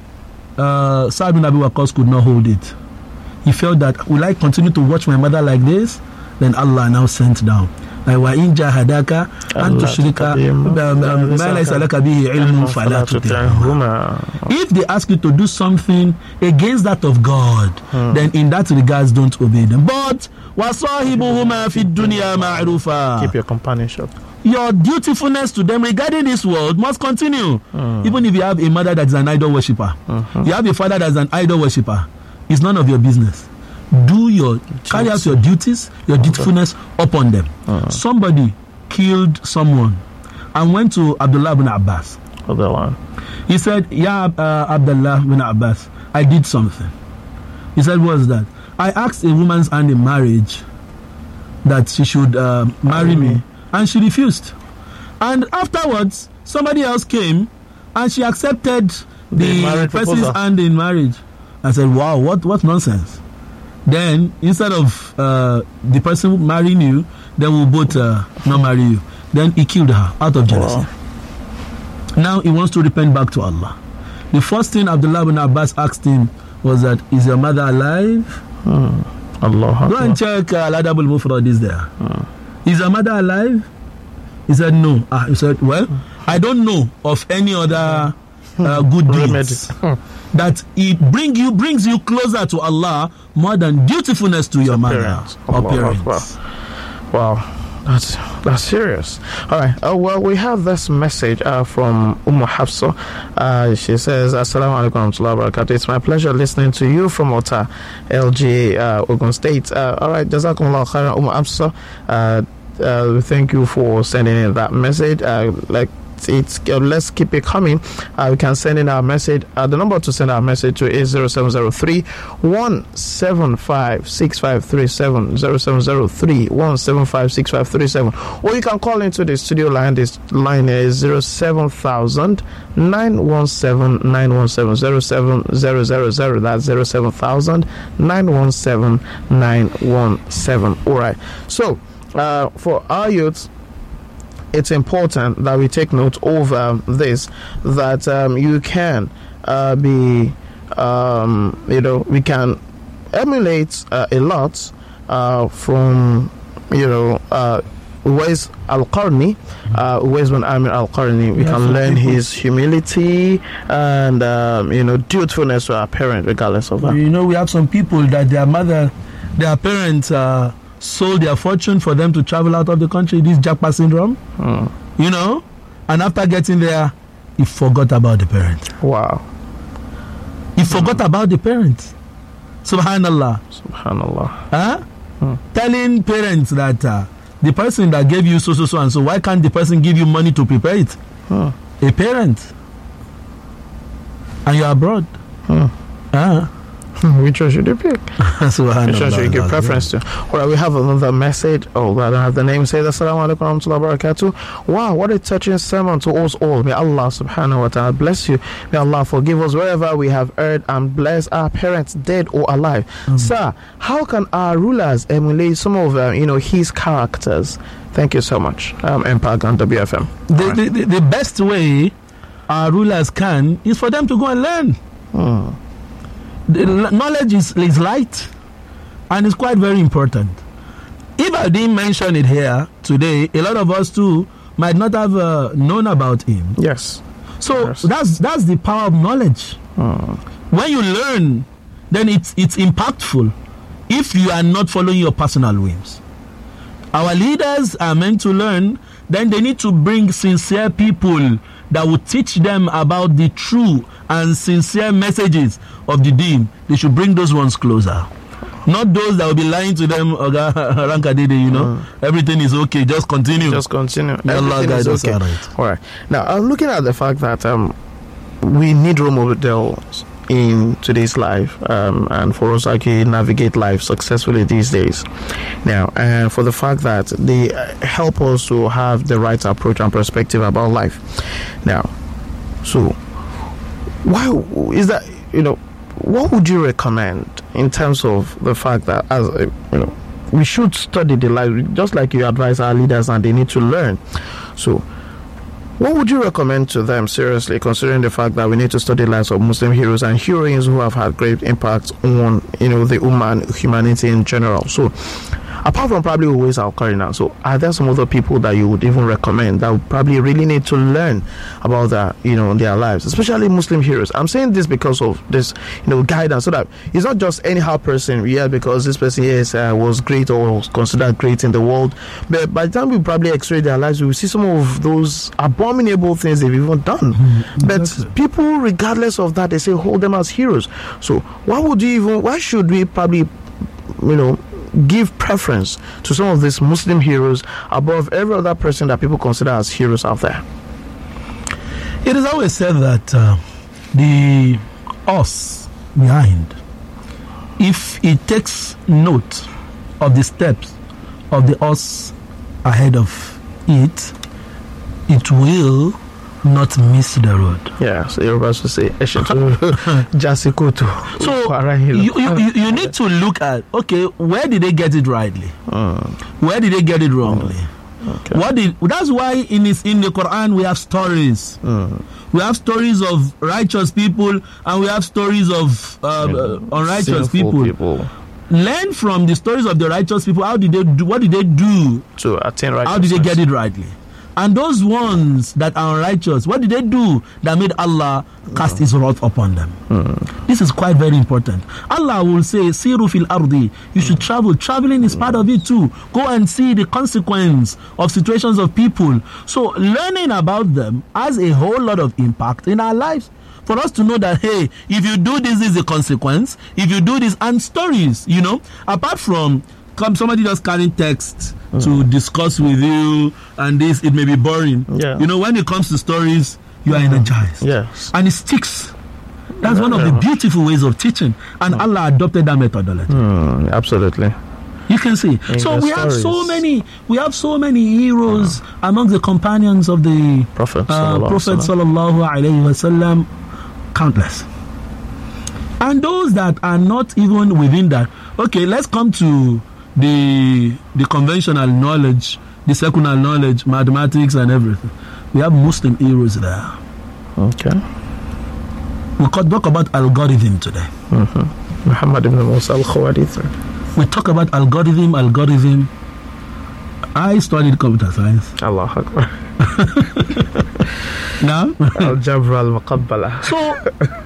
uh, Sa'd bin Abi Waqqas could not hold it. He felt that, will I continue to watch my mother like this? Then Allah now sent down. وَإِنْ جَاهَدَاكَ أَنْ تُشْرِكَ مَا لَيْسَ لَكَ بِهِ عِلْمٌ فَلَا تُطِعْهُمَا. If they ask you to do something against that of God, hmm. then in that regards don't obey them. But وَصَاحِبُهُمَا فِي الدُّنْيَا مَعْرُوفًا. Keep your companionship. Your dutifulness to them regarding this world must continue. Hmm. Even if you have a mother that is an idol worshipper, mm-hmm. you have a father that is an idol worshipper, it's none of your business. Do your carry out your duties, your dutifulness upon them. Uh-huh. Somebody killed someone and went to Abdullah ibn Abbas He said, Ya uh, Abdullah bin Abbas, I did something. He said, what's that? I asked a woman's hand in marriage that she should uh, marry me, and she refused. And afterwards, somebody else came and she accepted the, the person's hand in marriage. I said, wow, what, what nonsense. Then, instead of uh, the person marrying you, then we'll both uh, not marry you. Then he killed her out of jealousy. Wow. Now he wants to repent back to Allah. The first thing Abdullah bin Abbas asked him was that, is your mother alive? Hmm. Allah. Go and check uh, Al-Adab al-Mufrad is there. Hmm. Is your mother alive? He said, no. Ah, he said, well, I don't know of any other uh, good deeds that it bring you, brings you closer to Allah more than dutifulness to your mother or parents. Wow. That's that's serious. All right. Oh, well, we have this message uh, from Umm Hafsa. Uh, she says, Assalamu alaikum wa rahmatullahi wa barakatuh. It's my pleasure listening to you from Ota, L G, uh, Ogun State. Uh, all right. Jazakumullah khairan, Umm Hafsa. Uh, uh, thank you for sending in that message. Uh, like, It's, uh, let's keep it coming. Uh, we can send in our message. Uh, the number to send our message to is zero seven zero three, one seven five, six five three seven, zero seven zero three, one seven five, six five three seven. Or you can call into the studio line. This line is zero seven thousand, nine one seven, nine one seven, zero seven zero zero zero. That's zero seven thousand, nine one seven, nine one seven. All right. So, uh, for our youths, it's important that we take note of um, this, that um, you can uh, be, um, you know, we can emulate uh, a lot uh, from, you know, uh, Uwais Al-Qarni, uh, Uwais bin Amir Al-Qarni. We yeah, can learn people. his humility and, um, you know, dutifulness to our parents, regardless of that. You know, we have some people that their mother, their parents, uh, sold their fortune for them to travel out of the country. This Japa syndrome, hmm. you know, and after getting there, he forgot about the parents. Wow. He forgot hmm. about the parents. Subhanallah. Subhanallah. Huh? Hmm. Telling parents that uh, the person that gave you so, so, so, and so, why can't the person give you money to prepare it? Hmm. A parent. And you're abroad. Hmm. Huh? Which one should you pick? Which one should you give preference to? All right, we have another message. Oh, I don't have the name. It says, Assalamu alaikum wa rahmatullahi wa barakatuh. Wow, what a touching sermon to us all. May Allah subhanahu wa ta'ala bless you. May Allah forgive us wherever we have erred and bless our parents, dead or alive. Mm. Sir, how can our rulers emulate some of uh, you know, his characters? Thank you so much. Um, Impact on W F M. The, right. the, the, the best way our rulers can is for them to go and learn. Hmm. The knowledge is, is light and it's quite very important. If I didn't mention it here today, a lot of us too might not have uh, known about him. Yes. So yes. that's that's the power of knowledge. Hmm. When you learn, then it's it's impactful if you are not following your personal whims. Our leaders are meant to learn, then they need to bring sincere people that will teach them about the true and sincere messages of the deen. They should bring those ones closer. Not those that will be lying to them, Oga Rankadede, you know. Mm. Everything is okay, just continue. Just continue. Allah Everything is okay. All right. All right. Now, I'm looking at the fact that um, we need role models in today's life, um, and for us to actually navigate life successfully these days. Now, and for the fact that they help us to have the right approach and perspective about life. Now, so why is that? You know, what would you recommend in terms of the fact that, as you know, we should study the life, just like you advise our leaders, and they need to learn. So, what would you recommend to them, seriously, considering the fact that we need to study the lives of Muslim heroes and heroines who have had great impact on, you know, the Ummah and humanity in general? So, apart from probably Uwais Al-Qarni now, so are there some other people that you would even recommend that would probably really need to learn about that, you know, their lives, especially Muslim heroes? I'm saying this because of this, you know, guidance, so that it's not just anyhow person, yeah, because this person yes uh, was great or was considered great in the world, but by the time we probably x-ray their lives, we will see some of those abominable things they've even done. Mm-hmm. But exactly. People, regardless of that, they say hold them as heroes. So why would you even? Why should we probably, you know, give preference to some of these Muslim heroes above every other person that people consider as heroes out there? It is always said that uh, the us behind, if it takes note of the steps of the us ahead of it, it will not miss the road. Yeah, so you're about to say, so you, you, you need to look at, okay, where did they get it rightly? Mm. Where did they get it wrongly? Okay. What did? That's why in this, in the Quran we have stories. Mm. We have stories of righteous people, and we have stories of uh, uh, unrighteous people. people. Learn from the stories of the righteous people. How did they do? What did they do to attain righteousness? How did they get it rightly? And those ones that are unrighteous, what did they do that made Allah cast His wrath upon them? Mm. This is quite very important. Allah will say, Siru fil ardi. You should travel. Traveling is part of it too. Go and see the consequence of situations of people. So learning about them has a whole lot of impact in our lives. For us to know that, hey, if you do this, this is the consequence. If you do this, and stories, you know, apart from come somebody just carrying text mm. to discuss with you, and this, it may be boring. Yeah. You know, when it comes to stories, you are mm. energized. Yes. And it sticks. That's yeah, one of yeah. the beautiful ways of teaching. And mm. Allah adopted that methodology. Mm, absolutely. You can see. In so we stories. have so many, we have so many heroes mm. among the companions of the Prophet, uh, Prophet sallallahu alaihi wasallam, countless. And those that are not even within that. Okay, let's come to the the conventional knowledge, the secular knowledge, mathematics and everything. We have Muslim heroes there. Okay. We could talk about algorithm today. Mm-hmm. Muhammad ibn Musa al-Khawarith. We talk about algorithm, algorithm. I studied computer science. Allah Akbar. Now? Al-Jabr al-Muqabbala. So,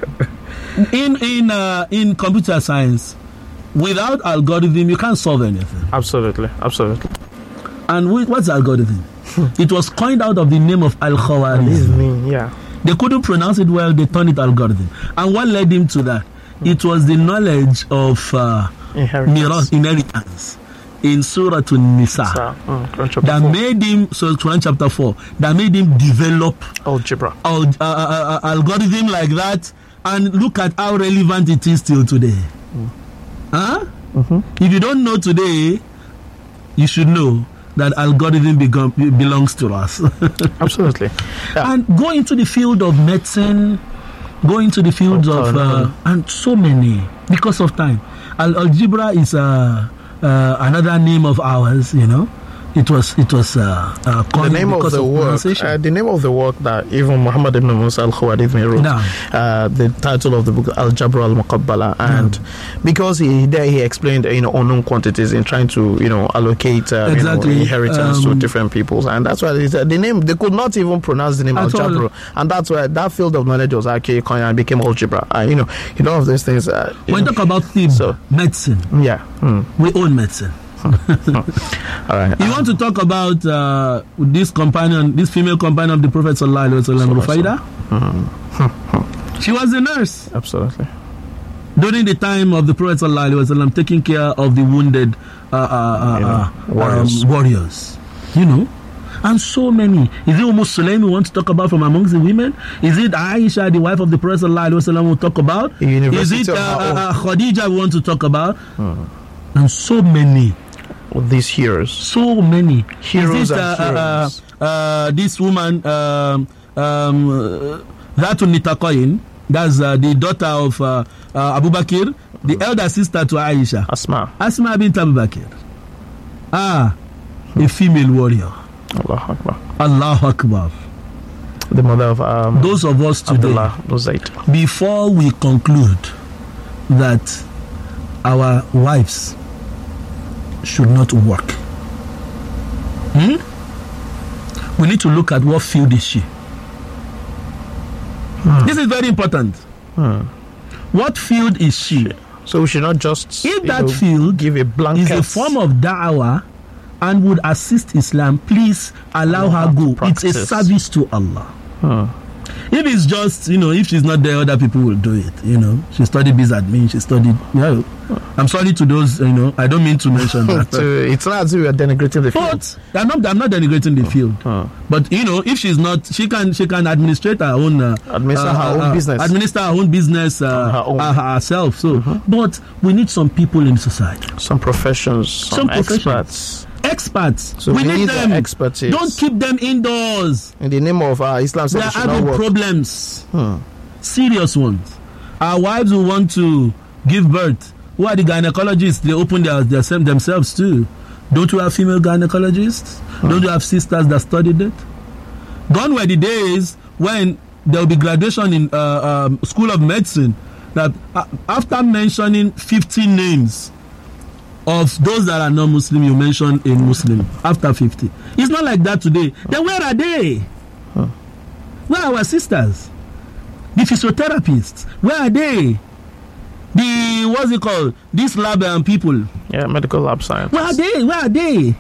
in, in, uh, in computer science, without algorithm, you can't solve anything. Absolutely, absolutely. And what's algorithm? It was coined out of the name of Al-Khawarizm. Yeah. They couldn't pronounce it well, they turned it algorithm. And what led him to that? It was the knowledge of uh, inheritance. inheritance in Surah An-Nisa mm, that four. made him, so Quran chapter four, that made him develop algebra, al, uh, uh, uh, algorithm like that. And look at how relevant it is till today. Mm. Huh? Mm-hmm. If you don't know today, you should know that algorithm become, belongs to us. Absolutely. Yeah. And go into the field of medicine, go into the fields oh, of, uh, no. and so many, because of time. Al- algebra is uh, uh, another name of ours, you know. It was, it was uh, uh, the name of the of work. Uh, the name of the work that even Muhammad ibn Musa al-Khawarith wrote. No. Uh, the title of the book, Al-Jabr al-Muqabbala, and no. because he there he explained you know unknown quantities in trying to you know allocate uh, exactly. you know, inheritance um, to different peoples, and that's why uh, the name they could not even pronounce the name Al-Jabr, and that's why that field of knowledge was actually and became algebra. Uh, you know, you know of these things. Uh, when know, talk about theme, so, medicine, yeah, mm. we own medicine. All right. You um, want to talk about uh, this companion, this female companion of the Prophet sallallahu alaihi wasallam, Rufaida? Mm-hmm. She was a nurse. Absolutely. During the time of the Prophet sallallahu alaihi wasallam, taking care of the wounded uh, uh, you know, uh, warriors. Um, warriors. You know, and so many. Is it Umm Sulaim we want to talk about from amongst the women? Is it Aisha, the wife of the Prophet sallallahu alaihi wasallam, we'll talk about? Is it uh, uh, Khadija we want to talk about? Mm-hmm. And so many. These heroes, so many heroes, it, uh, and heroes. Uh, uh, this woman, um, um, Zatun Nitaqayin, that's uh, the daughter of uh, uh, Abu Bakr, the mm. elder sister to Aisha, Asma, Asma bint Abu Bakr. Ah, a female warrior. Allahu Akbar. Allahu Akbar. The mother of um, those of us today. Abdullah, before we conclude that our wives should not work, hmm? we need to look at what field is she. Hmm. This is very important. Hmm. What field is she? So we should not just if that know, field give a blanket. is a form of da'wah and would assist Islam, please allow, allow her go. Practice. It's a service to Allah. Hmm. If it's just, you know, if she's not there, other people will do it. You know, she studied biz admin. She studied. You know, I'm sorry to those. You know, I don't mean to mention that. So it's not as if you're denigrating the field. But I'm not. I'm not denigrating the field. Oh. But you know, if she's not, she can. She can administrate her own. Uh, Administer uh, her own uh, business. Administer her own business uh, her own. Uh, herself. So, Mm-hmm. but we need some people in society. Some professions, some, Some professions. experts. Experts. So we we need need them. their expertise. Don't keep them indoors. In the name of uh, Islam, They said are they should not having work. problems. Hmm. Serious ones. Our wives who want to give birth, who are the gynecologists? They open their, their themselves too. Don't you have female gynecologists? Hmm. Don't you have sisters that studied it? Gone were the days when there will be graduation in uh, um, School of Medicine. That uh, after mentioning fifty names of those that are non-Muslim, you mention a Muslim after fifty. It's not like that today. Then where are they? Huh. Where are our sisters? The physiotherapists, where are they? The, what's it called? These lab um, people. Yeah, medical lab science. Where are they? Where are they?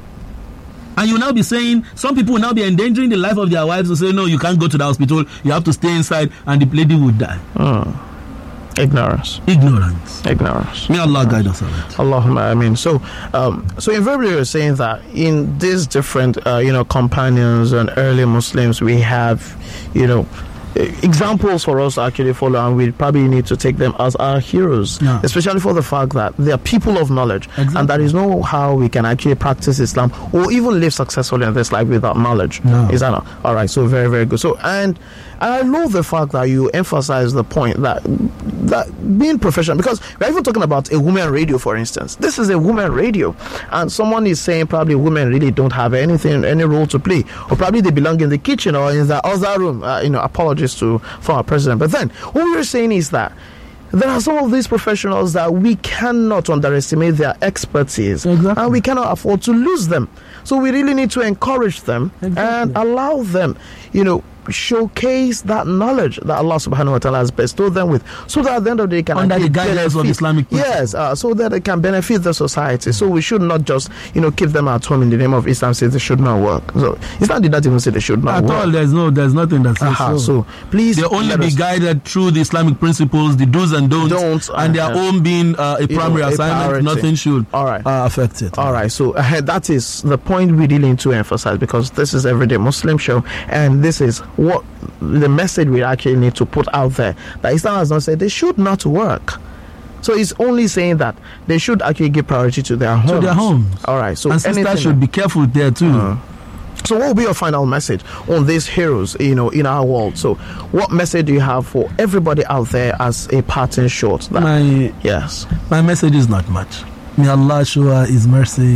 And you will now be saying, some people will now be endangering the life of their wives and say, no, you can't go to the hospital, you have to stay inside, and the lady will die. Hmm. Ignorance. Ignorance. Ignorance. May Allah guide us all right. Allahumma ameen. So, um, so invariably you're saying that in these different, uh, you know, companions and early Muslims, we have, you know, examples for us to actually follow, and we probably need to take them as our heroes, Yeah. especially for the fact that they are people of knowledge, Exactly. and there is no how we can actually practice Islam or even live successfully in this life without knowledge. No. Is that not? All right, so very, very good. So, and I love the fact that you emphasize the point that that being professional, because we're even talking about a woman radio, for instance. This is a woman radio, and someone is saying probably women really don't have anything, any role to play, or probably they belong in the kitchen or in the other room. Uh, you know, apologies to former president. But then what we're saying is that there are some of these professionals that we cannot underestimate their expertise, Exactly. and we cannot afford to lose them. So we really need to encourage them Exactly. and allow them, you know, showcase that knowledge that Allah subhanahu wa ta'ala has bestowed them with, so that at the end of the day they can Under the actually guidance of benefit- Islamic principles. yes uh, so that they can benefit the society. So we should not just, you know, keep them at home in the name of Islam, say they should not work. So Islam did not even say they should not At work all, there's no, there's nothing that says Aha, so. so please They only let be us- guided through the Islamic principles, the do's and don'ts, Don'ts, and their uh, own being uh, a you primary know, a assignment. priority. Nothing should All right. uh, affect it. All right, so uh, that is the point we really need to emphasize, because this is Everyday Muslim Show, and this is what the message we actually need to put out there, that Islam has not said they should not work. So it's only saying that they should actually give priority to their homes. To their homes. All right, so And sisters anything- should be careful there too. Uh, So what will be your final message on these heroes, you know, in our world? So what message do you have for everybody out there as a parting shot? That, my yes. my message is not much. May Allah show His mercy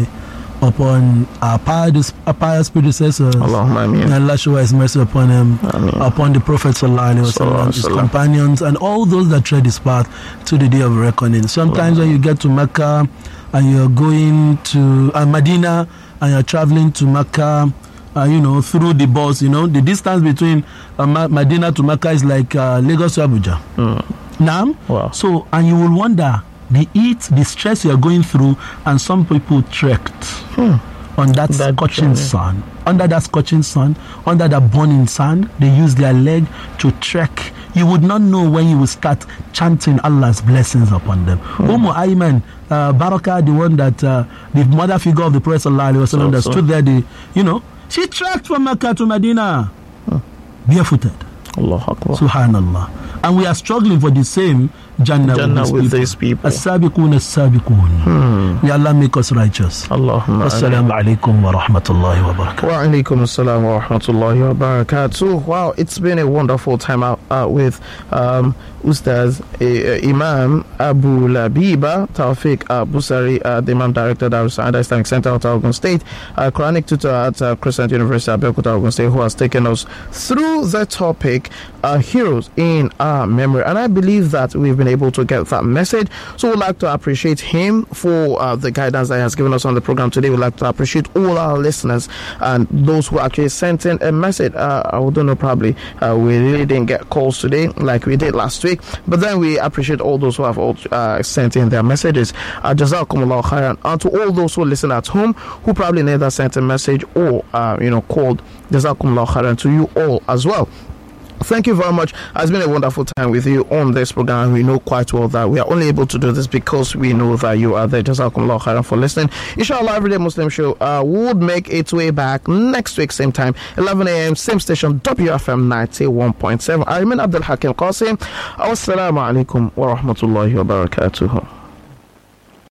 upon our pious, our pious predecessors. Allahumma ameen. May Allah show His mercy upon him, Ameen. upon the Prophet sallallahu alaihi Sallallahu wasallam, alaihi his wasallam. companions, and all those that tread his path to the day of reckoning. Sometimes when you get to Mecca and you're going to uh, Medina and you're traveling to Mecca, uh, you know, through the bus, you know, the distance between uh, Ma- Medina to Mecca is like uh, Lagos to Abuja. Mm. Now, Wow. so, and you will wonder the heat, the stress you're going through, and some people trekked Hmm. on that, That scorching journey. sun, under that scorching sun, under that burning sun. They use their leg to trek. You would not know when you will start chanting Allah's blessings upon them. Umm Ayman, uh, Barakah, the one that uh, the mother figure of the Prophet sallallahu alaihi wasallam that So- so. stood there, the, you know, she trekked from Mecca to Medina, barefooted. Allah Akbar. Subhanallah. And we are struggling for the same Jannah, Jannah with with these people. As-sabiqun as-sabiqun. May Allah make us righteous. Allahumma ameen. Assalamu alaikum wa rahmatullahi wa barakatuh. Wa alaikum assalam wa rahmatullahi wa barakatuh. Wow, it's been a wonderful time out uh, with um, Ustaz uh, Imam Abu Labiba Tawfiq uh, Busari, uh, the Imam Director, Darus Sa'ada Islamic Center at Ogun State, uh, Quranic tutor at uh, Crescent University, Abeokuta, Ogun State, who has taken us through the topic uh, Heroes in Our Memory. And I believe that we've been able to get that message. So we'd like to appreciate him for uh, the guidance that he has given us on the program today. We'd like to appreciate all our listeners and those who actually sent in a message. Uh, I don't know, probably uh, we really didn't get calls today like we did last week, but then we appreciate all those who have all, uh, sent in their messages. Uh, Jazakumullah khairan. And to all those who listen at home who probably neither sent a message or uh, you know called, Jazakumullah khairan to you all as well. Thank you very much. It's been a wonderful time with you on this program. We know quite well that we are only able to do this because we know that you are there. Jazakumullah khairan for listening. Inshallah, Everyday Muslim Show uh, would make its way back next week, same time, eleven a.m., same station, W F M ninety-one point seven. I remain Abdul Hakim Qasim. Wassalamu alaikum wa rahmatullahi wa barakatuhu.